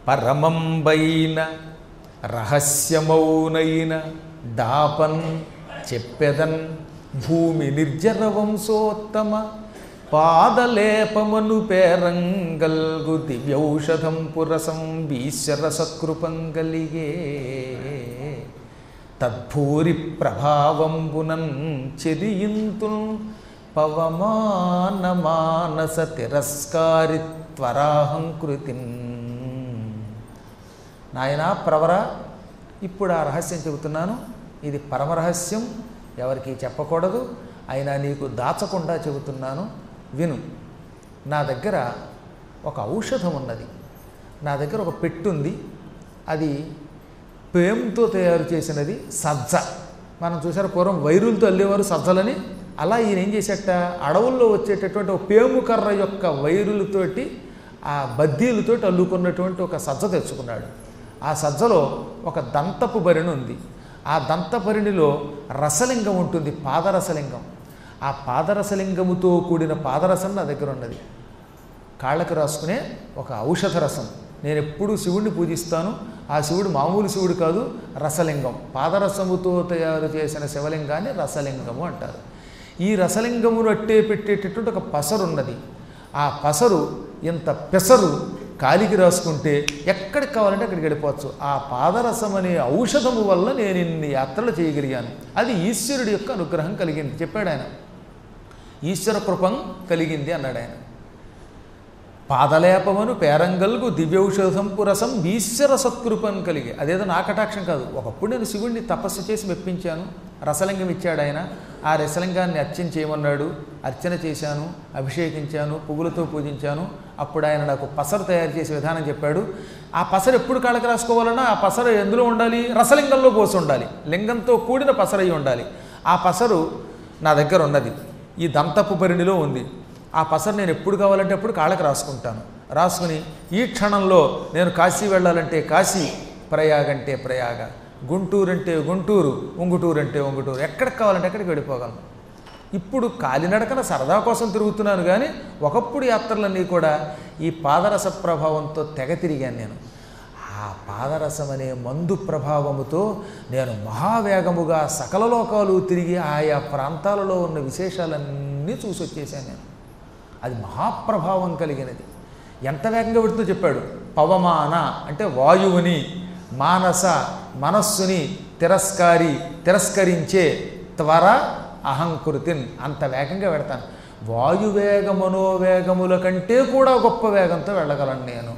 పరమంబైన రహస్యమౌనైన డాపన్ చెప్పెదన్ భూమి నిర్జర వంశోత్తమ పాదలేపమను పేరంగల్గు దివ్యౌషధం పురసం ఈశ్వర సకృపంగలిగే తద్భూరి ప్రభావంబునన్ చెరియింతున్ పవమాన మానస తిరస్కారి త్వరాహంకృతిన్. నాయనా ప్రవర, ఇప్పుడు ఆ రహస్యం చెబుతున్నాను. ఇది పరమరహస్యం, ఎవరికి చెప్పకూడదు. అయినా నీకు దాచకుండా చెబుతున్నాను, విను. నా దగ్గర ఒక ఔషధం ఉన్నది. నా దగ్గర ఒక పెట్టుంది. అది పేంతో తయారు చేసినది సజ్జ. మనం చూసారు పూర్వం వైరులతో అల్లేవారు సజ్జలని. అలా ఈయన ఏం చేసేట, అడవుల్లో వచ్చేటటువంటి ఒక పేము కర్ర యొక్క వైరులతోటి ఆ బద్దీలతోటి అల్లుకున్నటువంటి ఒక సజ్జ తెచ్చుకున్నాడు. ఆ సజ్జలో ఒక దంతపు భరిణి ఉంది. ఆ దంతభరిణిలో రసలింగం ఉంటుంది, పాదరసలింగం. ఆ పాదరసలింగముతో కూడిన పాదరసం నా దగ్గర ఉన్నది. కాళ్ళకు రాసుకునే ఒక ఔషధ రసం. నేను ఎప్పుడూ శివుడిని పూజిస్తాను. ఆ శివుడు మామూలు శివుడు కాదు, రసలింగం. పాదరసముతో తయారు చేసిన శివలింగాన్ని రసలింగము అంటారు. ఈ రసలింగమును అట్టే పెట్టేటటువంటి ఒక పసరు ఉన్నది. ఆ పసరు ఇంత పెసరు కాలికి రాసుకుంటే ఎక్కడికి కావాలంటే అక్కడికి వెళ్ళిపోవచ్చు. ఆ పాదరసం అనే ఔషధము వల్ల నేను ఇన్ని యాత్రలు చేయగలిగాను. అది ఈశ్వరుడి యొక్క అనుగ్రహం కలిగింది చెప్పాడు ఆయన. ఈశ్వర కృపం కలిగింది అన్నాడు ఆయన. పాదలేపమను పేరంగల్గు దివ్యౌషధం పురసం ఈశ్వర సత్కృపం కలిగి. అదేదో నా కటాక్షం కాదు. ఒకప్పుడు నేను శివుడిని తపస్సు చేసి మెప్పించాను. రసలింగం ఇచ్చాడు ఆయన. ఆ రసలింగాన్ని అర్చన చేయమన్నాడు. అర్చన చేశాను, అభిషేకించాను, పువ్వులతో పూజించాను. అప్పుడు ఆయన నాకు పసరు తయారు చేసే విధానం చెప్పాడు. ఆ పసరు ఎప్పుడు కాళ్ళకి రాసుకోవాలన్నా ఆ పసరు ఎందులో ఉండాలి? రసలింగంలో పోసి ఉండాలి. లింగంతో కూడిన పసరై ఉండాలి. ఆ పసరు నా దగ్గర ఉన్నది. ఈ దంతపు పరిణిలో ఉంది. ఆ పసరు నేను ఎప్పుడు కావాలంటే అప్పుడు కాళ్ళకి రాసుకుంటాను. రాసుకుని ఈ క్షణంలో నేను కాశీ వెళ్ళాలంటే కాశీ, ప్రయాగ అంటే ప్రయాగ, గుంటూరు అంటే గుంటూరు, ఉంగుటూరు అంటే ఉంగుటూరు, ఎక్కడికి కావాలంటే అక్కడికి వెళ్ళిపోగలను. ఇప్పుడు కాలినడకన సరదా కోసం తిరుగుతున్నాను. కానీ ఒకప్పుడు యాత్రలన్నీ కూడా ఈ పాదరస ప్రభావంతో తెగ తిరిగాను నేను. ఆ పాదరసం అనే మందు ప్రభావముతో నేను మహావేగముగా సకల లోకాలు తిరిగి ఆయా ప్రాంతాలలో ఉన్న విశేషాలన్నీ చూసి వచ్చేసాను నేను. అది మహాప్రభావం కలిగినది. ఎంత వేగంగా పెడుతూ చెప్పాడు. పవమాన అంటే వాయువుని, మానస మనస్సుని, తిరస్కరించే, త్వర అహంకృతిన్, అంత వేగంగా వెడతాను. వాయువేగ మనోవేగముల కంటే కూడా గొప్ప వేగంతో వెళ్ళగలను నేను.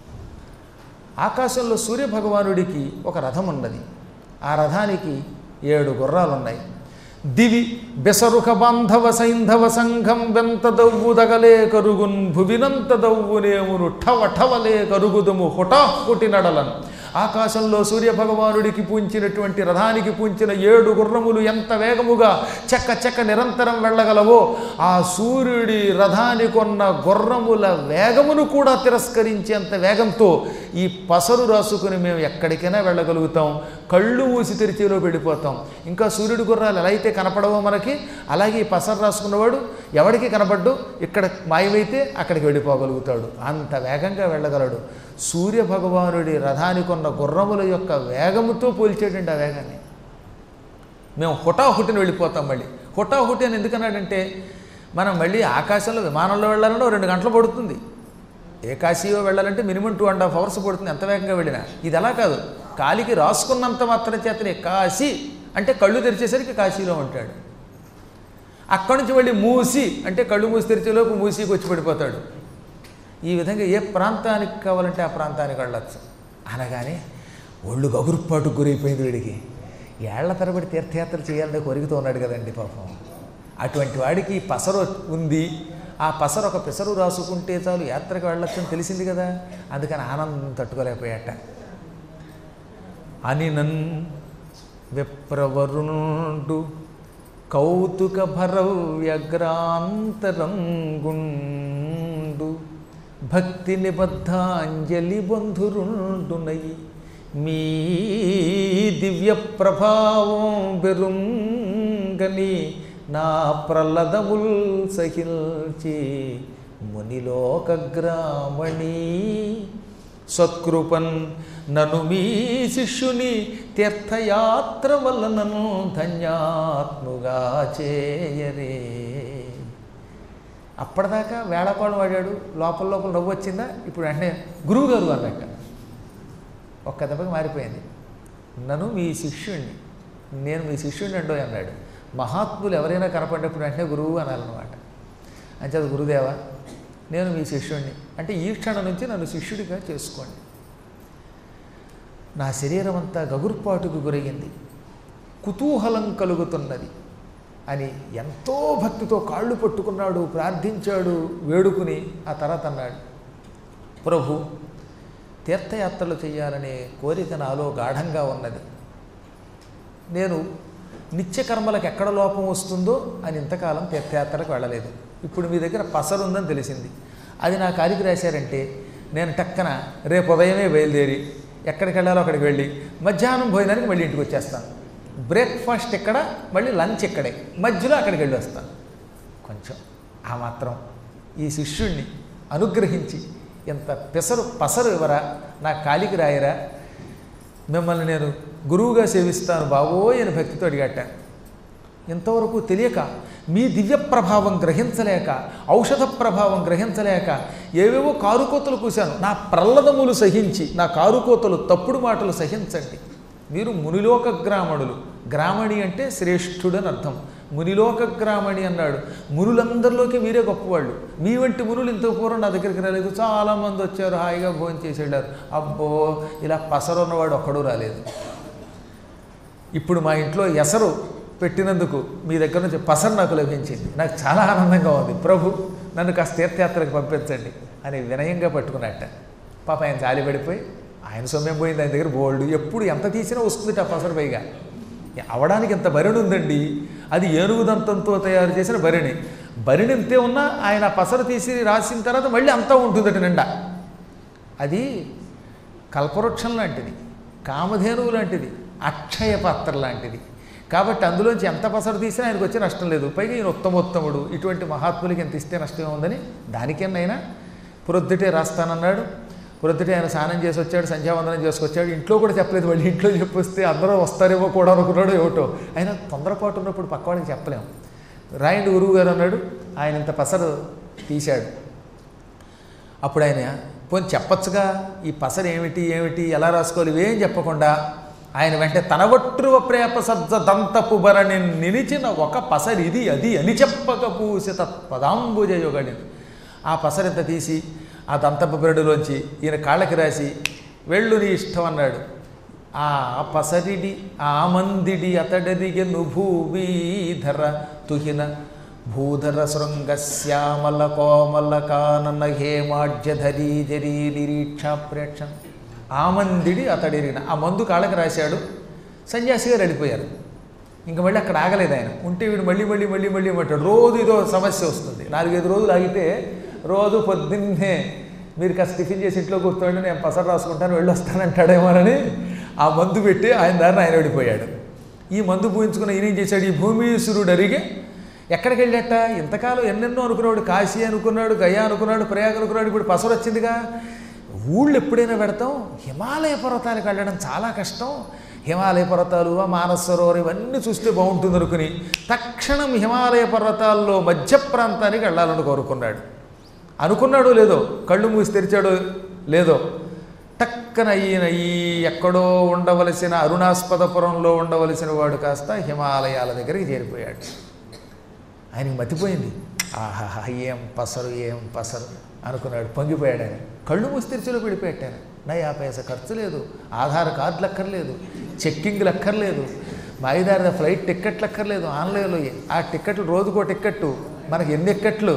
ఆకాశంలో సూర్యభగవానుడికి ఒక రథం ఉన్నది. ఆ రథానికి 7 గుర్రాలు ఉన్నాయి. దివి బెసరుఖ బాంధవ సైంధవ సంఘం వెంత దవ్వు దగలే కరుగున్ భువినంత దవ్వునేమును ఠవ ఠవలే కరుగుదుము హుటాహుటి నడలను. ఆకాశంలో సూర్యభగవానుడికి పూంచినటువంటి రథానికి పూంచిన 7 గుర్రములు ఎంత వేగముగా చెక్క చెక్క నిరంతరం వెళ్ళగలవో ఆ సూర్యుడి రథానికి ఉన్న గుర్రముల వేగమును కూడా తిరస్కరించేంత వేగంతో ఈ పసరు రాసుకుని మేము ఎక్కడికైనా వెళ్ళగలుగుతాం. కళ్ళు మూసి తెరిచేలో వెళ్ళిపోతాం. ఇంకా సూర్యుడి గుర్రాలు ఎలా అయితే కనపడవో మనకి, అలాగే ఈ పసరు రాసుకున్నవాడు ఎవడికి కనపడ్డు, ఇక్కడ మాయమైతే అక్కడికి వెళ్ళిపోగలుగుతాడు. అంత వేగంగా వెళ్ళగలడు. సూర్యభగవానుడి రథానికి ఉన్న గుర్రముల యొక్క వేగముతో పోల్చేటండి ఆ వేగాన్ని. మేము హుటాహుటిని వెళ్ళిపోతాం. మళ్ళీ హుటాహుటి అని ఎందుకన్నాడంటే, మనం మళ్ళీ ఆకాశంలో విమానంలో వెళ్ళాలన్నా 2 గంటలు పడుతుంది. ఏ కాశీయో వెళ్ళాలంటే మినిమం 2.5 hours పడుతుంది ఎంత వేగంగా వెళ్ళినా. ఇది అలా కాదు. కాలికి రాసుకున్నంత మాత్రం చేతనే కాశీ అంటే కళ్ళు తెరిచేసరికి కాశీలో ఉంటాడు. అక్కడి నుంచి వెళ్ళి మూసి అంటే కళ్ళు మూసి తెరిచేలోపు మూసీకి వచ్చి పడిపోతాడు. ఈ విధంగా ఏ ప్రాంతానికి కావాలంటే ఆ ప్రాంతానికి వెళ్ళచ్చు. అనగానే ఒళ్ళు గగురుపాటుకు గురైపోయింది వీడికి. ఏళ్ల తరబడి తీర్థయాత్రలు చేయాలనే కోరికతో ఉన్నాడు కదండి పాపం. అటువంటి వాడికి పసరు ఉంది. ఆ పసరు ఒక పిసరు రాసుకుంటే చాలు యాత్రకు వెళ్ళొచ్చని తెలిసింది కదా. అందుకని ఆనందం తట్టుకోలేకపోయాట. అనినన్ విప్రవరుణుడు కౌతుక భరవ్యగ్రాంతరంగుండు భక్తి నిబద్ధాంజలి బంధురుండునై మీ దివ్య ప్రభావం బెరుంగని నా ప్రలదముల్ సహిల్చి మునిలోకగ్రామణి సత్కృపన్ నను మీ శిష్యుని తీర్థయాత్ర వలనను ధన్యాత్ముగా చేయరే. అప్పటిదాకా వేళకోళం వాడాడు, లోపల లోపల నవ్వు వచ్చిందా, ఇప్పుడు వెంటనే గురువుగారు అన్నట్ట ఒక్క దెబ్బకి మారిపోయింది. నన్ను మీ శిష్యుణ్ణి, నేను మీ శిష్యుణ్ణి అండో అన్నాడు. మహాత్ములు ఎవరైనా కనపడినప్పుడు వెంటనే గురువు అనాలన్నమాట. అంచేది గురుదేవా నేను మీ శిష్యుణ్ణి అంటే ఈ క్షణం నుంచి నన్ను శిష్యుడిగా చేసుకోండి. నా శరీరం అంతా గగుర్పాటుకు గురయ్యింది, కుతూహలం కలుగుతున్నది అని ఎంతో భక్తితో కాళ్ళు పట్టుకున్నాడు, ప్రార్థించాడు, వేడుకుని ఆ తర్వాత అన్నాడు, ప్రభు తీర్థయాత్రలు చేయాలనే కోరిక నాలో గాఢంగా ఉన్నది. నేను నిత్యకర్మలకు ఎక్కడ లోపం వస్తుందో అని ఇంతకాలం తీర్థయాత్రకు వెళ్ళలేదు. ఇప్పుడు మీ దగ్గర పసరు ఉందని తెలిసింది, అది నా కాలికి రాశారంటే నేను టక్కన రేపు ఉదయమే బయలుదేరి ఎక్కడికి వెళ్ళాలో అక్కడికి వెళ్ళి మధ్యాహ్నం భోజనానికి మళ్ళీ ఇంటికి వచ్చేస్తాను. బ్రేక్ఫాస్ట్ ఇక్కడ, మళ్ళీ లంచ్ ఇక్కడే, మధ్యలో అక్కడికి వెళ్ళి వస్తాను. కొంచెం ఆ మాత్రం ఈ శిష్యుణ్ణి అనుగ్రహించి ఇంత పసరు ఇవ్వరా, నా కాలికి రాయరా, మిమ్మల్ని నేను గురువుగా సేవిస్తాను బావోయ్ అని భక్తితో అడిగాట. ఇంతవరకు తెలియక మీ దివ్య ప్రభావం గ్రహించలేక, ఔషధ ప్రభావం గ్రహించలేక ఏవేవో కారుకోతలు కూశాను. నా ప్రల్లదములు సహించి, నా కారుకోతలు తప్పుడు మాటలు సహించండి. మీరు మునిలోక గ్రామణులు, గ్రామణి అంటే శ్రేష్ఠుడని అర్థం. మునిలోక గ్రామణి అన్నాడు, మునులందరిలోకి మీరే గొప్పవాళ్ళు. మీ వంటి మునులు ఇంత పూర్వం నా దగ్గరికి రాలేదు, చాలామంది వచ్చారు, హాయిగా భోజనం చేసి వెళ్ళారు. అబ్బో ఇలా పసరున్నవాడు ఒక్కడూ రాలేదు. ఇప్పుడు మా ఇంట్లో ఎసరు పెట్టినందుకు మీ దగ్గర నుంచి పసరు నాకు లభించింది, నాకు చాలా ఆనందంగా ఉంది. ప్రభు నన్ను కాస్త తీర్థయాత్రకు పంపించండి అని వినయంగా పట్టుకున్నట్ట. పాప ఆయన జాలి పడిపోయి, ఆయన సొమ్మెం పోయింది, ఆయన దగ్గర బోల్డ్, ఎప్పుడు ఎంత తీసినా వస్తుంది ఆ పసరు. పైగా అవడానికి ఎంత భరిణి ఉందండి, అది ఏనుగు దంతంతో తయారు చేసిన భరిణి. భరిణి ఎంతే ఉన్నా ఆయన పసరు తీసి రాసిన తర్వాత మళ్ళీ అంతా ఉంటుందట నిండా. అది కల్పవృక్షం లాంటిది, కామధేనువు లాంటిది, అక్షయ పాత్ర లాంటిది. కాబట్టి అందులోంచి ఎంత పసరు తీసినా ఆయనకు వచ్చే నష్టం లేదు. పైగా ఈయన ఉత్తమోత్తముడు, ఇటువంటి మహాత్ములకి ఎంత ఇస్తే నష్టమే ఉందని దానికేనైనా ప్రొద్దుటే రాస్తానన్నాడు. ప్రొద్దుటే ఆయన స్నానం చేసి వచ్చాడు, సంధ్యావందనం చేసుకొచ్చాడు. ఇంట్లో కూడా చెప్పలేదు, మళ్ళీ ఇంట్లో చెప్పొస్తే అందరూ వస్తారేమో కూడా అనుకున్నాడు ఏమిటో. ఆయన తొందరపాటు ఉన్నప్పుడు పక్కవాడికి చెప్పలేము. రాయండి గురువు గారు అన్నాడు. ఆయన ఇంత పసరు తీశాడు. అప్పుడు ఆయన పోనీ చెప్పచ్చుగా ఈ పసరు ఏమిటి ఏమిటి ఎలా రాసుకోవాలి ఇవేం చెప్పకుండా ఆయన వెంటనే తనవట్రువ ప్రేప సజ్జ దంతపు భరణి నిలిచిన ఒక పసరి ఇది అది అని చెప్పక పూసిత పదాంబుజయుగని. ఆ పసరింత తీసి ఆ దంతపు బెరడులోంచి ఈయన కాళ్ళకి రాసి వెళ్ళు నీ ఇష్టం అన్నాడు. ఆ పసరిడి ఆ మందిడి అతడరిగెను భూవీధర తుహిన భూధర శృంగ శ్యామల కోమల కానన హేమాఢ్యధరీ జరీ నిరీక్షా ప్రేక్ష. ఆ మందిడి అతడిరిగిన ఆ మందు కాళ్ళకి రాశాడు. సన్యాసిగా వెళ్ళిపోయారు. ఇంకా మళ్ళీ అక్కడ ఆగలేదు ఆయన. ఉంటే వీడు మళ్ళీ మళ్ళీ మళ్ళీ మళ్ళీ అంటాడు. రోజు ఇదో సమస్య వస్తుంది. 4-5 రోజులు ఆగితే రోజు పొద్దున్నే మీరు కాస్త టిఫిన్ చేసి ఇంట్లో కూర్చోండి, నేను పసరు రాసుకుంటాను వెళ్ళి వస్తానంటాడేమోనని ఆ మందు పెట్టి ఆయన దారిని ఆయన వెళ్ళిపోయాడు. ఈ మందు పూయించుకున్న ఈయన ఏం చేశాడు, ఈ భూమీశ్వరుడు అరిగే ఎక్కడికి వెళ్ళాట. ఇంతకాలం ఎన్నెన్నో అనుకున్నాడు, కాశీ అనుకున్నాడు, గయా అనుకున్నాడు, ప్రయాగ అనుకున్నాడు. ఇప్పుడు పసరు వచ్చిందిగా. ఊళ్ళు ఎప్పుడైనా పెడతాం, హిమాలయ పర్వతాలకు వెళ్ళడం చాలా కష్టం. హిమాలయ పర్వతాలు, మానస సరోవరం ఇవన్నీ చూస్తే బాగుంటుంది అనుకుని తక్షణం హిమాలయ పర్వతాల్లో మధ్య ప్రాంతానికి వెళ్ళాలని కోరుకున్నాడు. అనుకున్నాడో లేదో, కళ్ళు మూసి తెరిచాడో లేదో, టక్కన ఈయన ఈ ఎక్కడో ఉండవలసిన అరుణాస్పదపురంలో ఉండవలసిన వాడు కాస్త హిమాలయాల దగ్గరికి చేరిపోయాడు. ఆయనకి మతిపోయింది. ఆహాహా ఏం పసరు ఏం పసరు అనుకున్నాడు. పొంగిపోయాడు ఆయన. కళ్ళు మూసి తెరిచిలో పెడిపెట్టాను. నా 50 పైసా ఖర్చు లేదు, ఆధార్ కార్డులు అక్కర్లేదు, చెక్కింగ్లు అక్కర్లేదు, మాయిదారి ఫ్లైట్ టిక్కెట్లు అక్కర్లేదు, ఆన్లైన్లో ఆ టిక్కెట్లు రోజుకో టిక్కెట్టు. మనకి ఎన్ని ఎక్కట్లు,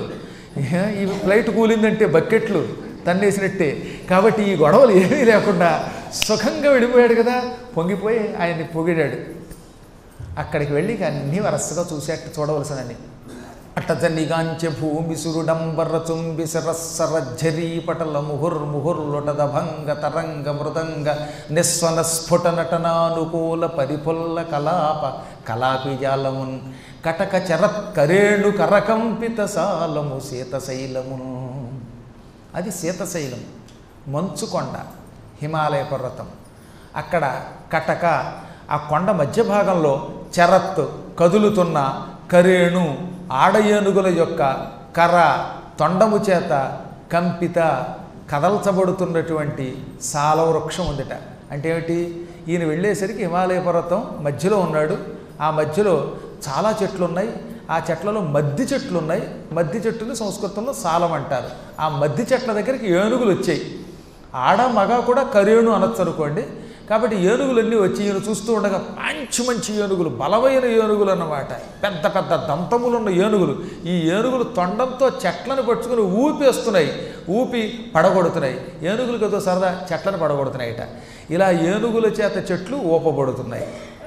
ఈ ఫ్లైట్ కూలిందంటే బకెట్లు తన్నేసినట్టే. కాబట్టి ఈ గొడవలు ఏమీ లేకుండా సుఖంగా వెళ్ళిపోయాడు కదా. పొంగిపోయి ఆయన్ని పొగిడాడు. అక్కడికి వెళ్ళి అన్నీ వరసగా చూడవలసినని అట్టజనిగాంచె భూమి సురుడంబర చుంబి సరస్సరఝరీ పటల ముహుర్ముహుర్లుటద భంగ తరంగ మృదంగ నిస్వన స్ఫుట నటనానుకూల పరిపుల్ల కలాప కలాపిజాలమున్ కటక చరత్కరేణు కరకంపిత సాలము శీతశైలమును. అది శీతశైలం, మంచుకొండ, హిమాలయ పర్వతం. అక్కడ కటక, ఆ కొండ మధ్య భాగంలో చరత్ కదులుతున్న కరేణు ఆడ ఏనుగుల యొక్క కర్ర తొండము చేత కంపిత కదల్చబడుతున్నటువంటి సాలవృక్షం ఉందిట. అంటే ఏమిటి? ఈయన వెళ్ళేసరికి హిమాలయ పర్వతం మధ్యలో ఉన్నాడు. ఆ మధ్యలో చాలా చెట్లు ఉన్నాయి. ఆ చెట్లలో మద్ది చెట్లు ఉన్నాయి. మద్ది చెట్టుని సంస్కృతంలో సాలం అంటారు. ఆ మద్ది చెట్ల దగ్గరికి ఏనుగులు వచ్చాయి. ఆడ మగ కూడా కరేణు అనొచ్చు అనుకోండి. కాబట్టి ఏనుగులన్నీ వచ్చి ఈయన చూస్తూ ఉండగా మంచి మంచి ఏనుగులు, బలమైన ఏనుగులు అన్నమాట, పెద్ద పెద్ద దంతములున్న ఏనుగులు. ఈ ఏనుగులు తొండంతో చెట్లను పట్టుకుని ఊపేస్తున్నాయి, ఊపి పడగొడుతున్నాయి. ఏనుగులకు ఏదో సరదా చెట్లను పడగొడుతున్నాయిట. ఇలా ఏనుగుల చేత చెట్లు ఊపబడుతున్నాయి.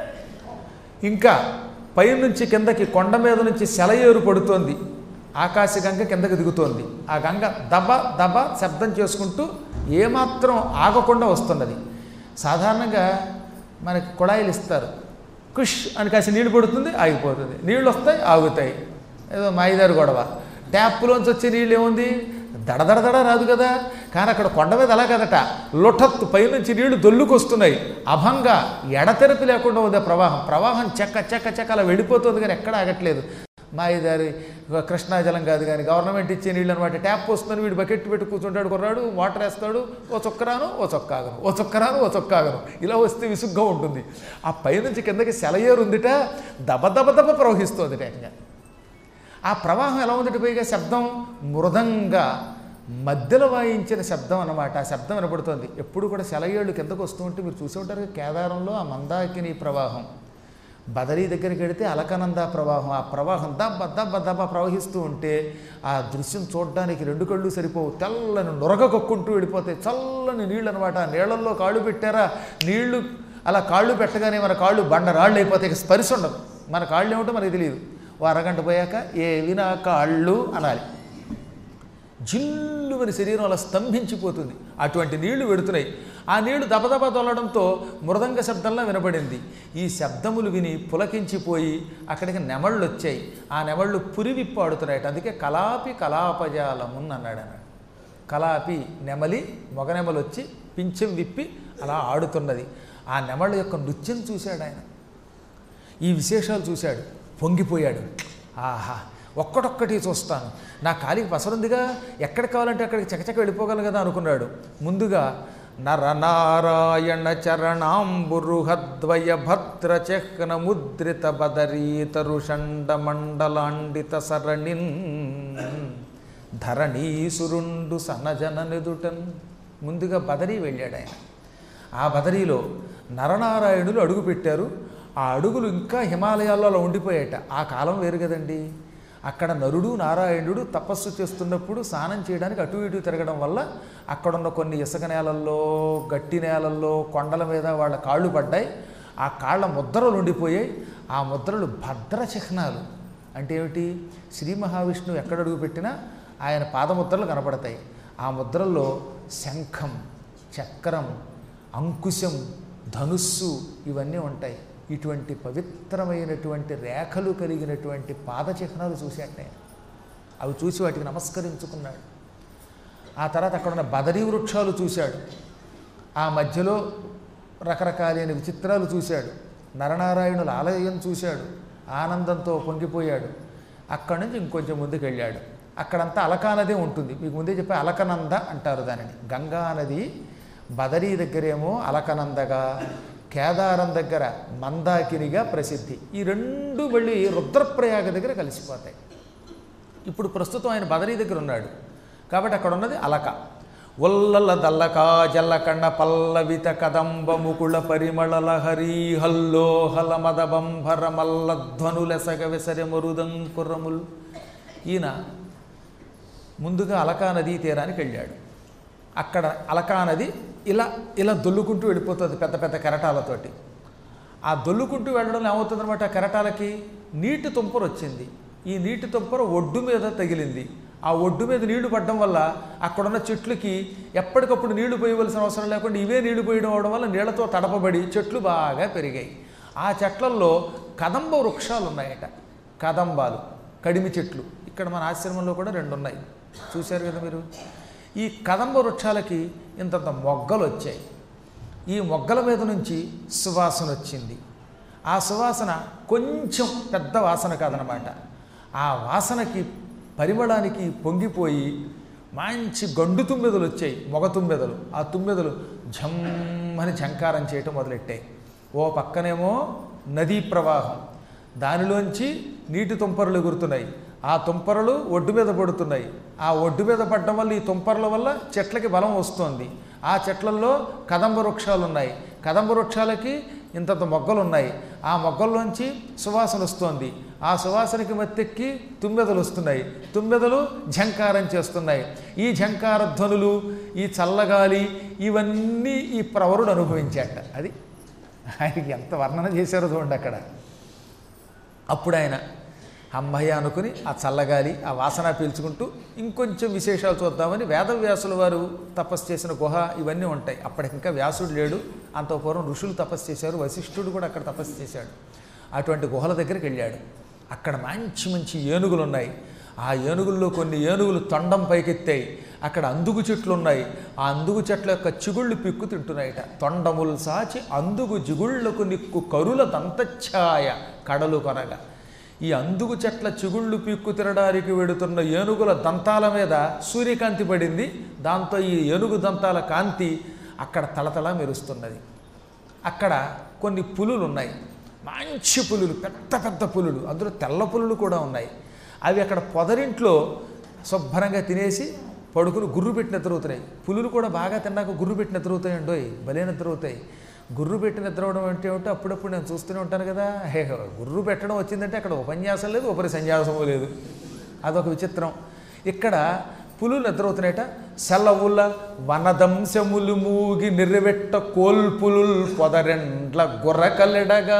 ఇంకా పైనుంచి కిందకి కొండ మీద నుంచి సెలయేరు పడుతోంది. ఆకాశగంగ కిందకి దిగుతోంది. ఆ గంగ దబ దబ శబ్దం చేసుకుంటూ ఏమాత్రం ఆగకుండా వస్తున్నది. సాధారణంగా మనకి కుళాయిలు ఇస్తారు, కుష్ అని కాసి నీళ్ళు పడుతుంది, ఆగిపోతుంది, నీళ్ళు వస్తాయి, ఆగుతాయి. ఏదో మాయిదారు గొడవ. ట్యాప్లోంచి వచ్చే నీళ్ళు ఏముంది, దడదడదడ రాదు కదా. కానీ అక్కడ కొండ మీద అలా కదట, లొఠత్తు పైనుంచి నీళ్లు దొల్లుకొస్తున్నాయి. అభంగా ఎడతెరపి లేకుండా ఉంది ప్రవాహం చెక్క చెక్క చెక్క అలా వెళ్ళిపోతుంది, కానీ ఎక్కడ ఆగట్లేదు. మాయిదారి కృష్ణా జలం కాదు, కానీ గవర్నమెంట్ ఇచ్చే నీళ్ళు అనమాట. ట్యాప్ వస్తుందని వీడు బకెట్ పెట్టి కూర్చుంటాడు, కుర్రాడు వాటర్ వేస్తాడు, ఓ చొక్కరాను ఓ చొక్కాగను, ఓ చొక్కరాను ఓ చొక్కాగను, ఇలా వస్తే విసుగ్గా ఉంటుంది. ఆ పైనుంచి కిందకి సెలయేరు ఉందిట, దబ దబ దబ ప్రవహిస్తుంది ఏకంగా. ఆ ప్రవాహం ఎలా ఉందిట, పైగా శబ్దం మృదంగా మధ్యలో వాయించిన శబ్దం అన్నమాట. ఆ శబ్దం వినపడుతుంది. ఎప్పుడు కూడా సెలయేళ్ళు కిందకు వస్తూ ఉంటే మీరు చూసి ఉంటారు, కేదారంలో ఆ మందాకిని ప్రవాహం, బదరీ దగ్గరికి వెడితే అలకనంద ప్రవాహం. ఆ ప్రవాహం దబ్బ దబ్బ దబ్బ ప్రవహిస్తూ ఉంటే ఆ దృశ్యం చూడడానికి రెండు కళ్ళు సరిపోవు. తెల్లని నొరగ కొక్కుంటూ వెళ్ళిపోతాయి. చల్లని నీళ్ళు అనమాట. ఆ నీళ్ళల్లో కాళ్ళు పెట్టారా, నీళ్లు అలా కాళ్ళు పెట్టగానే మన కాళ్ళు బండరాళ్ళు అయిపోతాయి. ఇక స్పర్శ ఉండదు. మన కాళ్ళు ఏమిటో మనకి తెలియదు. ఓ అరగంట పోయాక ఏవి నా కాళ్ళు అనాలి. జిల్లు మన శరీరం అలా స్తంభించిపోతుంది. అటువంటి నీళ్లు వెడుతున్నాయి. ఆ నీళ్లు దబదబ తొలడంతో మృదంగ శబ్దంలా వినబడింది. ఈ శబ్దములు విని పులకించిపోయి అక్కడికి నెమళ్ళు వచ్చాయి. ఆ నెమళ్ళు పురివిప్పు ఆడుతున్నాయట. అందుకే కలాపి కలాపజాలమున్ అన్నాడు. కలాపి నెమలి, మొగ నెమలు వచ్చి పింఛం విప్పి అలా ఆడుతున్నది. ఆ నెమళ్ళ యొక్క నృత్యం చూశాడు ఆయన. ఈ విశేషాలు చూశాడు, పొంగిపోయాడు. ఆహా, ఒక్కటొక్కటి చూస్తాను, నా కాలికి పసరుందిగా, ఎక్కడికి కావాలంటే అక్కడికి చకచక వెళ్ళిపోగలను కదా అనుకున్నాడు. ముందుగా నరనారాయణ చరణాంబురుహద్వయ భద్ర చిహ్న ముద్రిత బదరీతరుషండ మండలాండిత సరణిన్ ధరణీసురుండు సనజన నెదుటన్. ముందుగా బదరీ వెళ్ళాడు ఆయన. ఆ బదరీలో నరనారాయణులు అడుగు పెట్టారు. ఆ అడుగులు ఇంకా హిమాలయాల్లో అలా ఉండిపోయాట. ఆ కాలం వేరు కదండి. అక్కడ నరుడు నారాయణుడు తపస్సు చేస్తున్నప్పుడు స్నానం చేయడానికి అటు ఇటు తిరగడం వల్ల అక్కడున్న కొన్ని ఇసుక నేలల్లో, గట్టి నేలల్లో, కొండల మీద వాళ్ళ కాళ్ళు పడ్డాయి. ఆ కాళ్ళ ముద్రలు ఉండిపోయాయి. ఆ ముద్రలు భద్ర చిహ్నాలు. అంటే ఏమిటి? శ్రీ మహావిష్ణువు ఎక్కడ అడుగు పెట్టినా ఆయన పాదముద్రలు కనపడతాయి. ఆ ముద్రల్లో శంఖం, చక్రం, అంకుశం, ధనుస్సు ఇవన్నీ ఉంటాయి. ఇటువంటి పవిత్రమైనటువంటి రేఖలు కలిగినటువంటి పాదచిహ్నాలు చూశాట. అవి చూసి వాటికి నమస్కరించుకున్నాడు. ఆ తర్వాత అక్కడున్న బదరీ వృక్షాలు చూశాడు. ఆ మధ్యలో రకరకాలైన విచిత్రాలు చూశాడు. నరనారాయణుల ఆలయం చూశాడు. ఆనందంతో పొంగిపోయాడు. అక్కడి నుంచి ఇంకొంచెం ముందుకు వెళ్ళాడు. అక్కడంతా అలకా నది ఉంటుంది. మీకు ముందే చెప్పే అలకనంద అంటారు దానిని. గంగా నది బదరీ దగ్గరేమో అలకనందగా, కేదారం దగ్గర మందాకినిగా ప్రసిద్ధి. ఈ రెండు మళ్ళీ రుద్రప్రయాగ దగ్గర కలిసిపోతాయి. ఇప్పుడు ప్రస్తుతం ఆయన బదరీ దగ్గర ఉన్నాడు కాబట్టి అక్కడ ఉన్నది అలక. ఉల్లల దల్లకా జల్లకణ పల్లవిత కదంబ ముకుళ పరిమళ లహరీ హల్లోహల మదబంభర మల్లధ్వనులెసగ వెసరె మరుదంకురముల్. ఈయన ముందుగా అలకా నదీ తీరానికి వెళ్ళాడు. అక్కడ అలకా నది ఇలా ఇలా దొల్లుకుంటూ వెళ్ళిపోతుంది పెద్ద పెద్ద కెరటాలతోటి. ఆ దొల్లుకుంటూ వెళ్ళడం ఏమవుతుందన్నమాట, కెరటాలకి నీటి తుంపర వచ్చింది. ఈ నీటి తుంపర ఒడ్డు మీద తగిలింది. ఆ ఒడ్డు మీద నీళ్లు పడడం వల్ల అక్కడున్న చెట్లకి ఎప్పటికప్పుడు నీళ్లు పోయవలసిన అవసరం లేకుండా ఇవే నీళ్లు పోయడం అవడం వల్ల నీళ్లతో తడపబడి చెట్లు బాగా పెరిగాయి. ఆ చెట్లల్లో కదంబ వృక్షాలు ఉన్నాయట. కదంబాలు, కడిమి చెట్లు. ఇక్కడ మన ఆశ్రమంలో కూడా 2 ఉన్నాయి, చూశారు కదా మీరు. ఈ కదంబ వృక్షాలకి ఇంతంత మొగ్గలు వచ్చాయి. ఈ మొగ్గల మీద నుంచి సువాసన వచ్చింది. ఆ సువాసన కొంచెం పెద్ద వాసన కాదనమాట. ఆ వాసనకి పరిమళానికి పొంగిపోయి మంచి గండు తుమ్మెదలు వచ్చాయి, మొగ తుమ్మెదలు. ఆ తుమ్మెదలు ఝమ్మని ఝంకారం చేయటం మొదలెట్టాయి. ఓ పక్కనేమో నదీ ప్రవాహం, దానిలోంచి నీటి తుంపరలు ఎగురుతున్నాయి. ఆ తుంపరలు ఒడ్డు మీద పడుతున్నాయి. ఆ ఒడ్డు మీద పడడం వల్ల ఈ తుంపరల వల్ల చెట్లకి బలం వస్తుంది. ఆ చెట్లల్లో కదంబ వృక్షాలు ఉన్నాయి. కదంబ వృక్షాలకి ఇంతంత మొగ్గలు ఉన్నాయి. ఆ మొగ్గల్లోంచి సువాసన వస్తోంది. ఆ సువాసనకి మత్తెక్కి తుమ్మెదలు వస్తున్నాయి. తుమ్మెదలు ఝంకారం చేస్తున్నాయి. ఈ ఝంకార ధ్వనులు, ఈ చల్లగాలి, ఇవన్నీ ఈ ప్రవరుడు అనుభవించాట. అది ఆయనకి ఎంత వర్ణన చేశారో చూడండి అక్కడ. అప్పుడు ఆయన అమ్మయ్య అనుకుని ఆ చల్లగాలి, ఆ వాసన పీల్చుకుంటూ ఇంకొంచెం విశేషాలు చూద్దామని వేదవ్యాసుల వారు తపస్సు చేసిన గుహ ఇవన్నీ ఉంటాయి. అప్పటికింకా వ్యాసుడు లేడు, అంత పూర్వం ఋషులు తపస్సు చేశారు. వశిష్ఠుడు కూడా అక్కడ తపస్సు చేశాడు. అటువంటి గుహల దగ్గరికి వెళ్ళాడు. అక్కడ మంచి మంచి ఏనుగులు ఉన్నాయి. ఆ ఏనుగుల్లో కొన్ని ఏనుగులు తొండం పైకెత్తాయి. అక్కడ అందుగు చెట్లు ఉన్నాయి. ఆ అందుగు చెట్ల యొక్క చిగుళ్ళు పిక్కు తింటున్నాయిట. తొండములు సాచి అందుగు జిగుళ్లకు నిక్కు కరుల దంతఛాయ కడలు కొనగా. ఈ అందుగు చెట్ల చిగుళ్ళు పీక్కు తినడానికి వెడుతున్న ఏనుగుల దంతాల మీద సూర్యకాంతి పడింది. దాంతో ఈ ఏనుగు దంతాల కాంతి అక్కడ తళతళ మెరుస్తున్నది. అక్కడ కొన్ని పులులు ఉన్నాయి, మంచి పులులు, పెద్ద పెద్ద పులులు. అందులో తెల్ల పులులు కూడా ఉన్నాయి. అవి అక్కడ పొదరింట్లో శుభ్రంగా తినేసి పడుకుని గుర్రు పెట్టి నిద్రవుతున్నాయి. పులులు కూడా బాగా తిన్నాక గుర్రు పెట్టి నిద్రవుతాయండి, భలే నిద్రవుతాయి. గుర్రు పెట్టి నిద్రవడం అంటే ఏమిటో అప్పుడప్పుడు నేను చూస్తూనే ఉంటాను కదా. హే, గుర్రు పెట్టడం వచ్చిందంటే అక్కడ ఉపన్యాసం లేదు, ఉపరి సన్యాసము లేదు. అదొక విచిత్రం. ఇక్కడ పులులు నిద్రవుతున్నాయట. సెలవుల వనదంశములు మూగి నిర్వెట్ట కోల్పులుల్ పొదరెండ్ల గుర్రకల్లెడగా.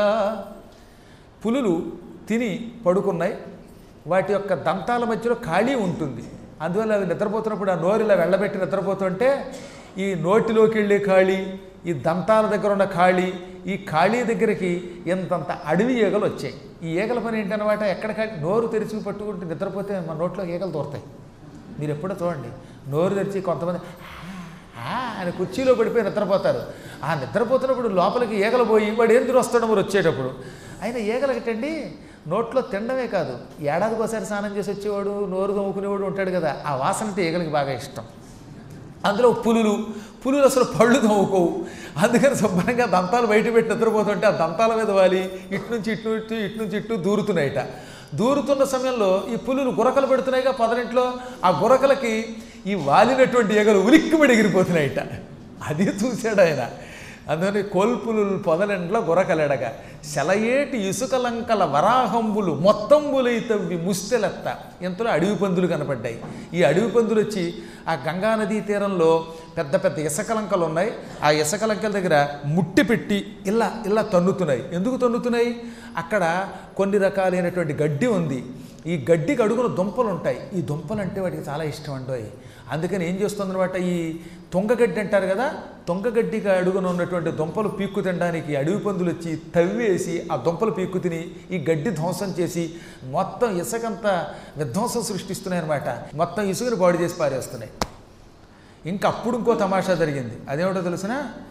పులులు తిని పడుకున్నాయి. వాటి యొక్క దంతాల మధ్యలో ఖాళీ ఉంటుంది. అందువల్ల అవి నిద్రపోతున్నప్పుడు ఆ నోరులా వెళ్ళబెట్టి నిద్రపోతుంటే ఈ నోటిలోకి వెళ్ళే ఖాళీ, ఈ దంతాల దగ్గర ఉన్న ఖాళీ, ఈ ఖాళీ దగ్గరికి ఎంతంత అడవి ఈగలు వచ్చాయి. ఈ ఈగల పని ఏంటన్నమాట, ఎక్కడ నోరు తెరిచి పట్టుకుంటే నిద్రపోతే మన నోట్లో ఈగలు దూరతాయి. మీరు ఎప్పుడో చూడండి, నోరు తెరిచి కొంతమంది ఆయన కుర్చీలో పడిపోయి నిద్రపోతారు. ఆ నిద్రపోతున్నప్పుడు లోపలికి ఈగలు పోయి వాడు ఏం వస్తాడో మరి వచ్చేటప్పుడు. ఆయన ఈగలకటండి నోట్లో తినడమే కాదు, ఏడాదికి ఒకసారి స్నానం చేసి వచ్చేవాడు, నోరు తోముకునేవాడు ఉంటాడు కదా, ఆ వాసన అంటే ఈగలకి బాగా ఇష్టం. అందులో పులులు అసలు పళ్ళు తోముకోవు. అందుకని శుభ్రంగా దంతాలు బయట పెట్టి నిద్రపోతుంటే ఆ దంతాల మీద వాలి ఇటు నుంచి ఇటు దూరుతున్నాయిట. దూరుతున్న సమయంలో ఈ పులులు గురకలు పెడుతున్నాయిగా పొదరింట్లో. ఆ గురకలకి ఈ వాలినటువంటి ఈగలు ఉలిక్కిపడి ఎగిరిపోతున్నాయిట. అది చూశాడు ఆయన. అందుకని కోల్పులు పొదలెండ్ల గురకలెడగా సెలయేటి ఇసుకలంకల వరాహంబులు మొత్తంబులైతవి ముస్తెలెత్త. ఇంతలో అడవి పందులు కనపడ్డాయి. ఈ అడవి పందులు వచ్చి ఆ గంగానదీ తీరంలో పెద్ద పెద్ద ఇసకలంకలు ఉన్నాయి. ఆ ఇసకలంకల దగ్గర ముట్టి పెట్టి ఇలా తన్నుతున్నాయి. ఎందుకు తన్నుతున్నాయి? అక్కడ కొన్ని రకాలైనటువంటి గడ్డి ఉంది. ఈ గడ్డికి అడుగున దుంపలు ఉంటాయి. ఈ దుంపలు అంటే వాటికి చాలా ఇష్టం అంటోయ్. అందుకని ఏం చేస్తుందన్నమాట, ఈ తొంగగడ్డి అంటారు కదా, తొంగగడ్డికి అడుగున ఉన్నటువంటి దుంపలు పీక్కు తినడానికి అడవి పందులు వచ్చి తవ్వేసి ఆ దుంపలు పీక్కు తిని ఈ గడ్డి ధ్వంసం చేసి మొత్తం ఇసుకంతా విధ్వంసం సృష్టిస్తున్నాయి అన్నమాట. మొత్తం ఇసుకని పాడు చేసి పారేస్తున్నాయి. ఇంకా అప్పుడు ఇంకో తమాషా జరిగింది. అదేమిటో తెలిసిన,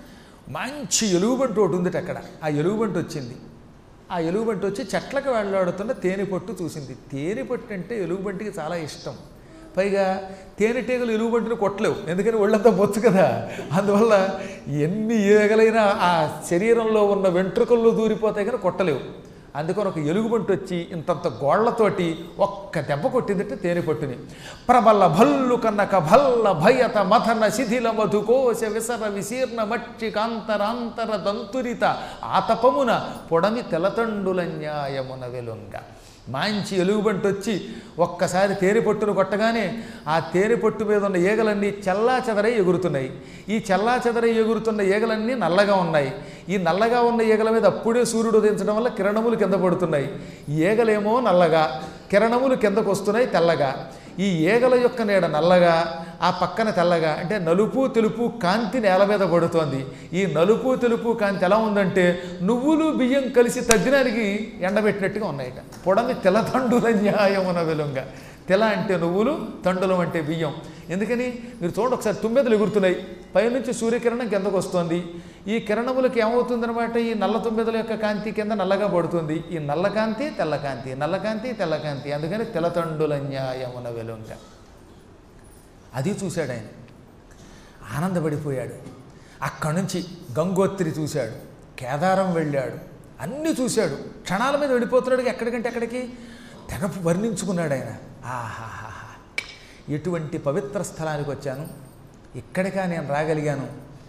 మంచి ఎలుగుబంటి ఒకటి ఉందిట అక్కడ. ఆ ఎలుగుబంటి వచ్చింది. ఆ ఎలుగుబంటి వచ్చి చెట్లకు వెళ్ళాడుతున్న తేనెపట్టు చూసింది. తేనెపట్టు అంటే ఎలుగుబంటికి చాలా ఇష్టం. పైగా తేనెటీగలు ఎలుగుబంటిని కొట్టలేవు, ఎందుకని ఒళ్ళంతా బొచ్చు కదా. అందువల్ల ఎన్ని ఈగలైనా ఆ శరీరంలో ఉన్న వెంట్రుకల్లో దూరిపోతాయి కానీ కొట్టలేవు. అందుకని ఒక ఎలుగుబంటి వచ్చి ఇంతంత గోళ్లతోటి ఒక్క దెబ్బ కొట్టిందంటే తేనెపట్టుని. ప్రబల్ల భల్లు కన్నక భల్ల భయత మథన శిథిల మధుకోశ విసర విశీర్ణ మక్షి కాంతరాంతర దంతురిత ఆతపమున పొడమి తెలతండుల న్యాయమున వెలుంగ. మంచి ఎలుగుబంటి వచ్చి ఒక్కసారి తేనెపట్టును కొట్టగానే ఆ తేనెపట్టు మీద ఉన్న ఈగలన్నీ చల్లా చెదరై ఎగురుతున్నాయి. ఈ చల్లా చెదరై ఎగురుతున్న ఈగలన్నీ నల్లగా ఉన్నాయి. ఈ నల్లగా ఉన్న ఈగల మీద అప్పుడే సూర్యుడు ఉదయించడం వల్ల కిరణములు కింద పడుతున్నాయి. ఈ ఈగలేమో నల్లగా, కిరణములు కిందకు వస్తున్నాయి తెల్లగా. ఈ ఈగల యొక్క నీడ నల్లగా, ఆ పక్కన తెల్లగా, అంటే నలుపు తెలుపు కాంతి నేల మీద పడుతోంది. ఈ నలుపు తెలుపు కాంతి ఎలా ఉందంటే నువ్వులు బియ్యం కలిసి తద్దినానికి ఎండబెట్టినట్టుగా ఉన్నాయిట. పొడమి తెలతండుల న్యాయమున వెలుంగ. తెల అంటే నువ్వులు, తండులం అంటే బియ్యం. ఎందుకని మీరు చూడండి ఒకసారి తుమ్మెదలు ఎగురుతున్నాయి, పైనుంచి సూర్యకిరణం కిందకు వస్తుంది. ఈ కిరణములకు ఏమవుతుందనమాట, ఈ నల్ల తుమ్మెదల యొక్క కాంతి కింద నల్లగా పడుతుంది. ఈ నల్లకాంతి తెల్లకాంతి, నల్లకాంతి తెల్లకాంతి, అందుకని తెలతండుల న్యాయమున వెలుంగ. అది చూశాడు ఆయన, ఆనందపడిపోయాడు. అక్కడి నుంచి గంగోత్రి చూశాడు, కేదారం వెళ్ళాడు, అన్నీ చూశాడు. క్షణాల మీద వెళ్ళిపోతున్నాడు, ఎక్కడికంటే ఎక్కడికి తెగ వర్ణించుకున్నాడు ఆయన. ఆహాహా, ఎటువంటి పవిత్ర స్థలానికి వచ్చాను, ఇక్కడికా నేను రాగలిగాను.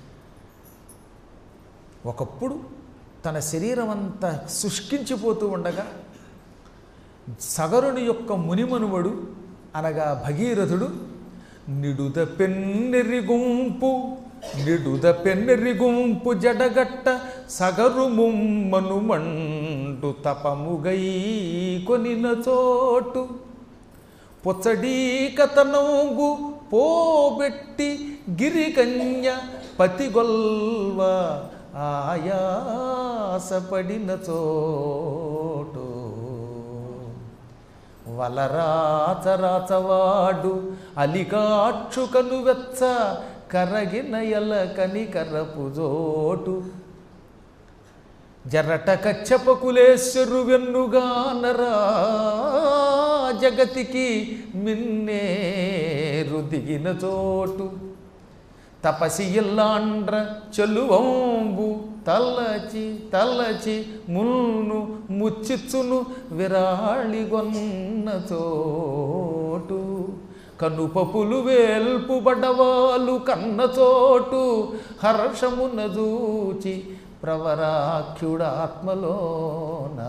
ఒకప్పుడు తన శరీరం అంతా శుష్కించిపోతూ ఉండగా సగరుని యొక్క మునిమనువడు అనగా భగీరథుడు నిడుద పెన్నెరి గుంపు జడగట్ట సగరు ముమ్మను మండు తపముగై కొనిన చోటు పొచ్చడీకతనంబు పోబెట్టి గిరికన్య పతిగొల్వ ఆయాసపడిన చోటు వలరాచరాచవాడు అలికాక్షు కనువెచ్చ కరగిన ఎల కనికరపు జోటు జరట కచ్చపకులేశ్వరు వెన్నుగానరా జగతికి మిన్నేరు దిగిన చోటు తపసి ఇల్లాండ్ర చెలువంబు తలచి ముల్ను ముచ్చిచ్చును విరాళిగొన్న చోటు కనుపపులు వేల్పు బడవాలు కన్న చోటు హర్షమున దూచి ప్రవరాఖ్యుడాత్మలోనా.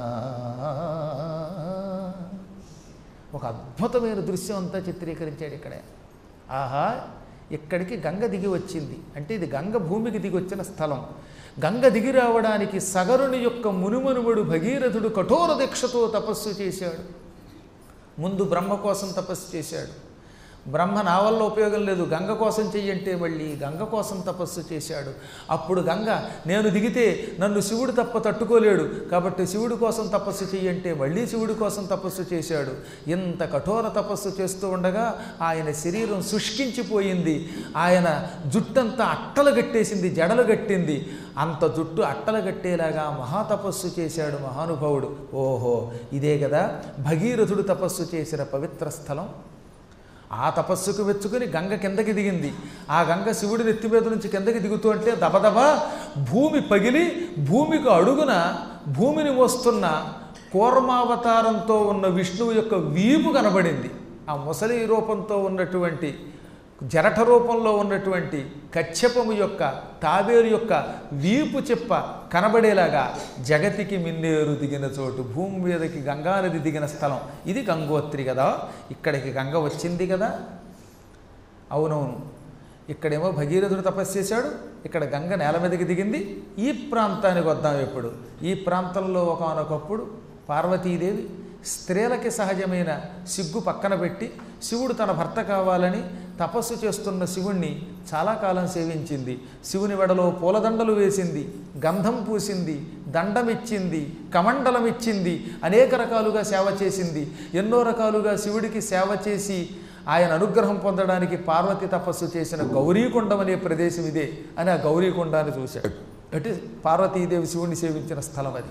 ఒక అద్భుతమైన దృశ్యం అంతా చిత్రీకరించాడు ఇక్కడే. ఆహా, ఇక్కడికి గంగ దిగి వచ్చింది అంటే ఇది గంగ భూమికి దిగి వచ్చిన స్థలం. గంగ దిగి రావడానికి సగరుని యొక్క మునుమనువుడు భగీరథుడు కఠోర దీక్షతో తపస్సు చేశాడు. ముందు బ్రహ్మ కోసం తపస్సు చేశాడు. బ్రహ్మ నా వల్ల ఉపయోగం లేదు, గంగ కోసం చెయ్యంటే మళ్ళీ గంగ కోసం తపస్సు చేశాడు. అప్పుడు గంగ నేను దిగితే నన్ను శివుడు తప్ప తట్టుకోలేడు, కాబట్టి శివుడి కోసం తపస్సు చెయ్యంటే మళ్ళీ శివుడి కోసం తపస్సు చేశాడు. ఇంత కఠోర తపస్సు చేస్తూ ఉండగా ఆయన శరీరం శుష్కించిపోయింది. ఆయన జుట్టంతా అట్టలు కట్టేసింది, జడలు కట్టింది. అంత జుట్టు అట్టలు కట్టేలాగా మహాతపస్సు చేశాడు మహానుభావుడు. ఓహో, ఇదే కదా భగీరథుడు తపస్సు చేసిన పవిత్ర స్థలం. ఆ తపస్సుకు మెచ్చుకుని గంగ కిందకి దిగింది. ఆ గంగ శివుడి నెత్తి మీద నుంచి కిందకి దిగుతూ అంటే దబదబా భూమి పగిలి భూమికి అడుగున భూమిని మోస్తున్న కూర్మావతారంతో ఉన్న విష్ణువు యొక్క వీపు కనబడింది. ఆ ముసలి రూపంతో ఉన్నటువంటి జరఠ రూపంలో ఉన్నటువంటి కశ్యపము యొక్క తాబేరు యొక్క వీపు చెప్ప కనబడేలాగా జగతికి మిన్నేరు దిగిన చోటు, భూమి మీదకి గంగానది దిగిన స్థలం ఇది గంగోత్రి కదా. ఇక్కడికి గంగ వచ్చింది కదా. అవునవును, ఇక్కడేమో భగీరథుడు తపస్సు చేశాడు, ఇక్కడ గంగ నేల మీదకి దిగింది. ఈ ప్రాంతానికి వద్దాం. ఎప్పుడు ఈ ప్రాంతంలో ఒకానొకప్పుడు పార్వతీదేవి స్త్రీలకి సహజమైన సిగ్గు పక్కన పెట్టి శివుడు తన భర్త కావాలని తపస్సు చేస్తున్న శివుణ్ణి చాలా కాలం సేవించింది. శివుని వెడలో పూలదండలు వేసింది, గంధం పూసింది, దండం ఇచ్చింది, కమండలం ఇచ్చింది, అనేక రకాలుగా సేవ చేసింది. ఎన్నో రకాలుగా శివుడికి సేవ చేసి ఆయన అనుగ్రహం పొందడానికి పార్వతి తపస్సు చేసిన గౌరీకొండం అనే ప్రదేశం ఇదే అని ఆ గౌరీకొండాన్ని చూశాడు. అంటే పార్వతీదేవి శివుణ్ణి సేవించిన స్థలం అది.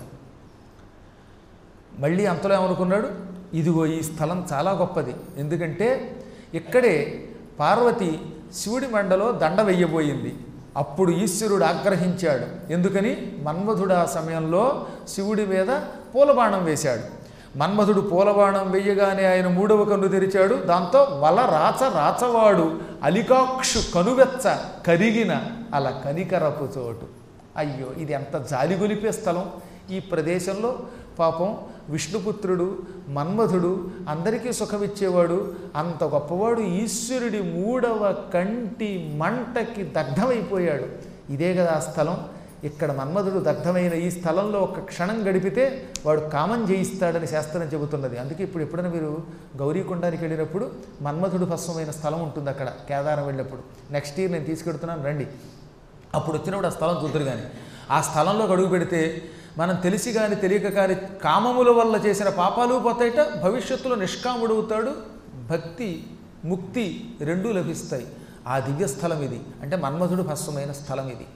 మళ్ళీ అంతలో ఏమనుకున్నాడు, ఇదిగో ఈ స్థలం చాలా గొప్పది. ఎందుకంటే ఇక్కడే పార్వతి శివుడి మండలో దండ వెయ్యబోయింది. అప్పుడు ఈశ్వరుడు ఆగ్రహించాడు. ఎందుకని? మన్మధుడు ఆ సమయంలో శివుడి మీద పూలబాణం వేశాడు. మన్మధుడు పూలబాణం వెయ్యగానే ఆయన మూడవ కన్ను తెరిచాడు. దాంతో రాచవాడు అలికాక్షు కనువెచ్చ కరిగిన అలా కనికరపు చోటు. అయ్యో, ఇది ఎంత జాలిగొలిపే స్థలం. ఈ ప్రదేశంలో పాపం విష్ణుపుత్రుడు మన్మధుడు అందరికీ సుఖమిచ్చేవాడు, అంత గొప్పవాడు ఈశ్వరుడి మూడవ కంటి మంటకి దగ్ధమైపోయాడు. ఇదే కదా ఆ స్థలం. ఇక్కడ మన్మధుడు దగ్ధమైన ఈ స్థలంలో ఒక క్షణం గడిపితే వాడు కామం జయిస్తాడని శాస్త్రం చెబుతున్నది. అందుకే ఇప్పుడు ఎప్పుడైనా మీరు గౌరీకొండానికి వెళ్ళినప్పుడు మన్మధుడు భస్మమైన స్థలం ఉంటుంది అక్కడ కేదారం వెళ్ళినప్పుడు. నెక్స్ట్ ఇయర్ నేను తీసుకెడుతున్నాను, రండి. అప్పుడు వచ్చినప్పుడు ఆ స్థలం చూద్దరు. కానీ ఆ స్థలంలో అడుగు పెడితే మనం తెలిసి కానీ తెలియక కానీ కామముల వల్ల చేసిన పాపాలు పోతాయిట. భవిష్యత్తులో నిష్కాముడవుతాడు, భక్తి ముక్తి రెండూ లభిస్తాయి. ఆ దివ్యస్థలం ఇది. అంటే మన్మధుడు భస్మమైన స్థలం ఇది.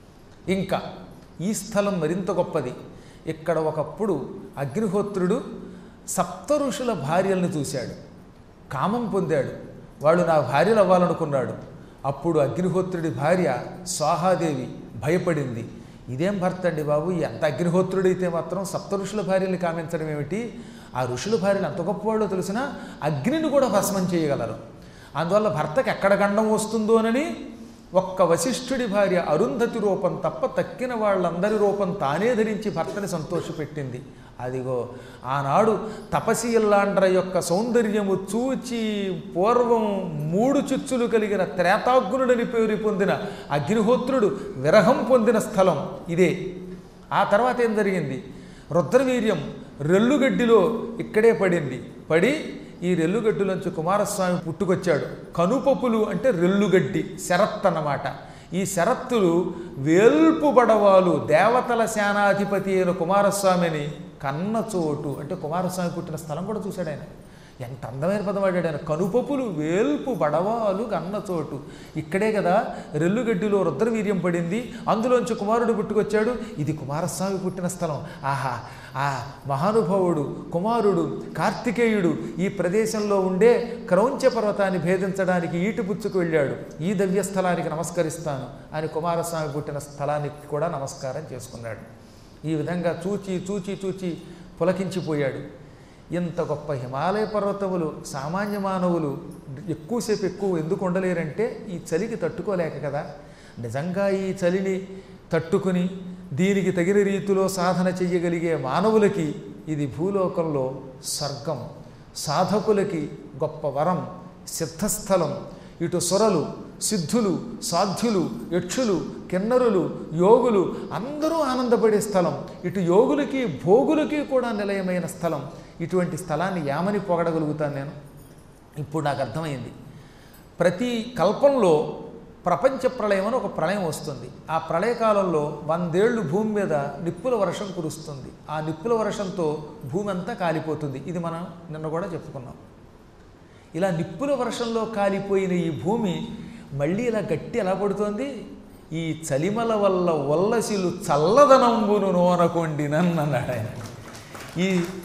ఇంకా ఈ స్థలం మరింత గొప్పది. ఇక్కడ ఒకప్పుడు అగ్నిహోత్రుడు సప్త ఋషుల భార్యలను చూశాడు, కామం పొందాడు. వాళ్ళు నా భార్యలు అవ్వాలనుకున్నాడు. అప్పుడు అగ్నిహోత్రుడి భార్య స్వాహాదేవి భయపడింది. ఇదేం భర్త అండి బాబు, ఎంత అగ్నిహోత్రుడైతే మాత్రం సప్త ఋషుల భార్యల్ని కామించడం ఏమిటి? ఆ ఋషుల భార్యలు ఎంత గొప్పవాళ్ళో తెలిసినా అగ్నిని కూడా భస్మం చేయగలరు. అందువల్ల భర్తకి ఎక్కడ గండం వస్తుందోనని ఒక్క వశిష్ఠుడి భార్య అరుంధతి రూపం తప్ప తక్కిన వాళ్ళందరి రూపం తానే ధరించి భర్తని సంతోషపెట్టింది. అదిగో ఆనాడు తపశీలాండ్ర యొక్క సౌందర్యము చూచి పూర్వం 3 చుచ్చులు కలిగిన త్రేతాగ్నుడని పేరు పొందిన అగ్నిహోత్రుడు విరహం పొందిన స్థలం ఇదే. ఆ తర్వాత ఏం జరిగింది? రుద్రవీర్యం రెల్లుగడ్డిలో ఇక్కడే పడి ఈ రెల్లుగడ్డిలోంచి కుమారస్వామి పుట్టుకొచ్చాడు. కనుపపులు అంటే రెల్లుగడ్డి, శరత్ అన్నమాట. ఈ శరత్తులు వేల్పుబడవాలు దేవతల సేనాధిపతి అయిన కుమారస్వామిని కన్నచోటు అంటే కుమారస్వామి పుట్టిన స్థలం కూడా చూశాడు ఆయన. ఎంత అందమైన పదం వాడాడు ఆయన. కనుపపులు వేల్పు బడవాలు కన్నచోటు. ఇక్కడే కదా రెల్లుగడ్డిలో రుద్రవీర్యం పడింది, అందులోంచి కుమారుడు పుట్టుకొచ్చాడు. ఇది కుమారస్వామి పుట్టిన స్థలం. ఆహా, ఆ మహానుభావుడు కుమారుడు కార్తికేయుడు ఈ ప్రదేశంలో ఉండే క్రౌంచ పర్వతాన్ని భేదించడానికి ఈటిపుచ్చుకు వెళ్ళాడు. ఈ దివ్యస్థలానికి నమస్కరిస్తాను అని కుమారస్వామి పుట్టిన స్థలానికి కూడా నమస్కారం చేసుకున్నాడు. ఈ విధంగా చూచి చూచి చూచి పులకించిపోయాడు. ఇంత గొప్ప హిమాలయ పర్వతములు సామాన్య మానవులు ఎక్కువ ఎందుకు ఉండలేరంటే ఈ చలికి తట్టుకోలేక కదా. నిజంగా ఈ చలిని తట్టుకుని దీనికి తగిన రీతిలో సాధన చెయ్యగలిగే మానవులకి ఇది భూలోకంలో స్వర్గం, సాధకులకి గొప్ప వరం, సిద్ధస్థలం. ఇటు సురలు, సిద్ధులు, సాధ్యులు, యక్షులు, కిన్నరులు, యోగులు అందరూ ఆనందపడే స్థలం. ఇటు యోగులకి భోగులకి కూడా నిలయమైన స్థలం. ఇటువంటి స్థలాన్ని యామని పొగడగలుగుతాను నేను. ఇప్పుడు నాకు అర్థమైంది. ప్రతి కల్పంలో ప్రపంచ ప్రళయం అని ఒక ప్రళయం వస్తుంది. ఆ ప్రళయకాలంలో 100 ఏళ్ళు భూమి మీద నిప్పుల వర్షం కురుస్తుంది. ఆ నిప్పుల వర్షంతో భూమి అంతా కాలిపోతుంది. ఇది మనం నిన్న కూడా చెప్పుకున్నాం. ఇలా నిప్పుల వర్షంలో కాలిపోయిన ఈ భూమి మళ్ళీ ఇలా గట్టి ఎలా పడుతోంది? ఈ చలిమల వల్ల వల్లసిలు చల్లదనంబును నోనకొండినన్నాడు ఆయన. ఈ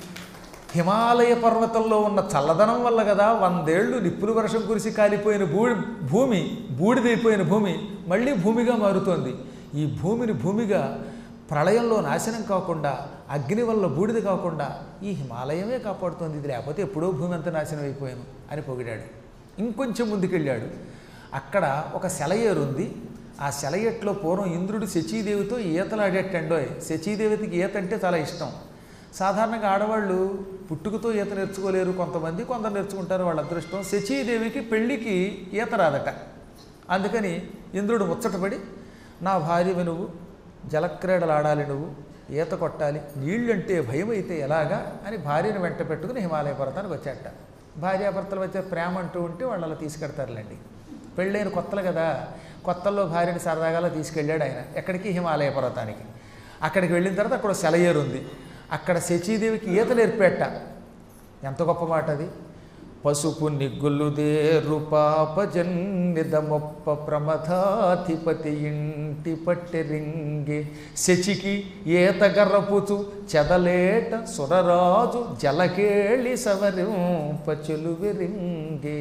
హిమాలయ పర్వతంలో ఉన్న చల్లదనం వల్ల కదా 100 ఏళ్ళు నిప్పుల వర్షం కురిసి కాలిపోయిన భూమి బూడిదైపోయిన భూమి మళ్ళీ భూమిగా మారుతోంది. ఈ భూమిని భూమిగా ప్రళయంలో నాశనం కాకుండా, అగ్ని వల్ల బూడిద కాకుండా ఈ హిమాలయమే కాపాడుతోంది. ఇది లేకపోతే ఎప్పుడో భూమి అంతా నాశనం అయిపోయాను అని పొగిడాడు. ఇంకొంచెం ముందుకెళ్ళాడు. అక్కడ ఒక సెలయేరు ఉంది. ఆ సెలయేట్లో పూర్వం ఇంద్రుడు శచీదేవితో ఈతలాడేటండోయ్. శచీదేవికి ఈత అంటే చాలా ఇష్టం. సాధారణంగా ఆడవాళ్ళు పుట్టుకతో ఈత నేర్చుకోలేరు, కొందరు నేర్చుకుంటారు, వాళ్ళ అదృష్టం. శచీదేవికి పెళ్ళికి ఈత రాదట. అందుకని ఇంద్రుడు ముచ్చటపడి, నా భార్యవి నువ్వు, జలక్రీడలు ఆడాలి, నువ్వు ఈత కొట్టాలి, నీళ్ళంటే భయం అయితే ఎలాగా అని భార్యను వెంట పెట్టుకుని హిమాలయ పర్వతానికి వచ్చాట. భార్యాభర్తల మధ్య ప్రేమ అంటూ ఉంటే వాళ్ళు అలా తీసుకెడతారులేండి. పెళ్ళైన కొత్తలు కదా, కొత్తల్లో భార్యని సరదాగా తీసుకెళ్ళాడు ఆయన. ఎక్కడికి? హిమాలయ పర్వతానికి. అక్కడికి వెళ్ళిన తర్వాత అక్కడ సెలయేరు ఉంది. అక్కడ శచీదేవికి ఈత నేర్పేట. ఎంత గొప్ప మాట అది! పసుపు నిగ్గులుదేరు పాపజన్నిదమొప్ప ప్రమథాధిపతి ఇంటి పట్టెరింగే శచికి ఈత గర్రపుచు చెదలేట సురరాజు జలకేళి సవరింప చెలువెరింగే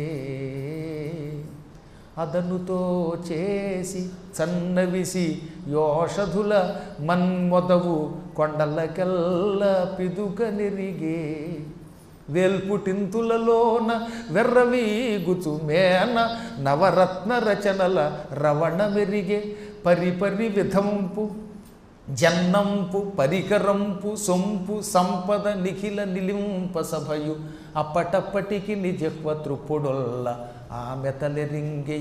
అదనుతో చేసి చన్నవిసి యోషధుల మన్మొదవు కొండలకెల్ల పిదుక నెరిగే వేల్పుటింతులలోన వెర్రవీగుచు మేన నవరత్న రచనల రవణ మెరిగే పరిపరి విధంపు జన్నంపు పరికరంపు సొంపు సంపద నిఖిల నిలింప సభయు అప్పటప్పటికి నిజహ్వ త్రుపుడొల్ల ఆమె తలెరింగే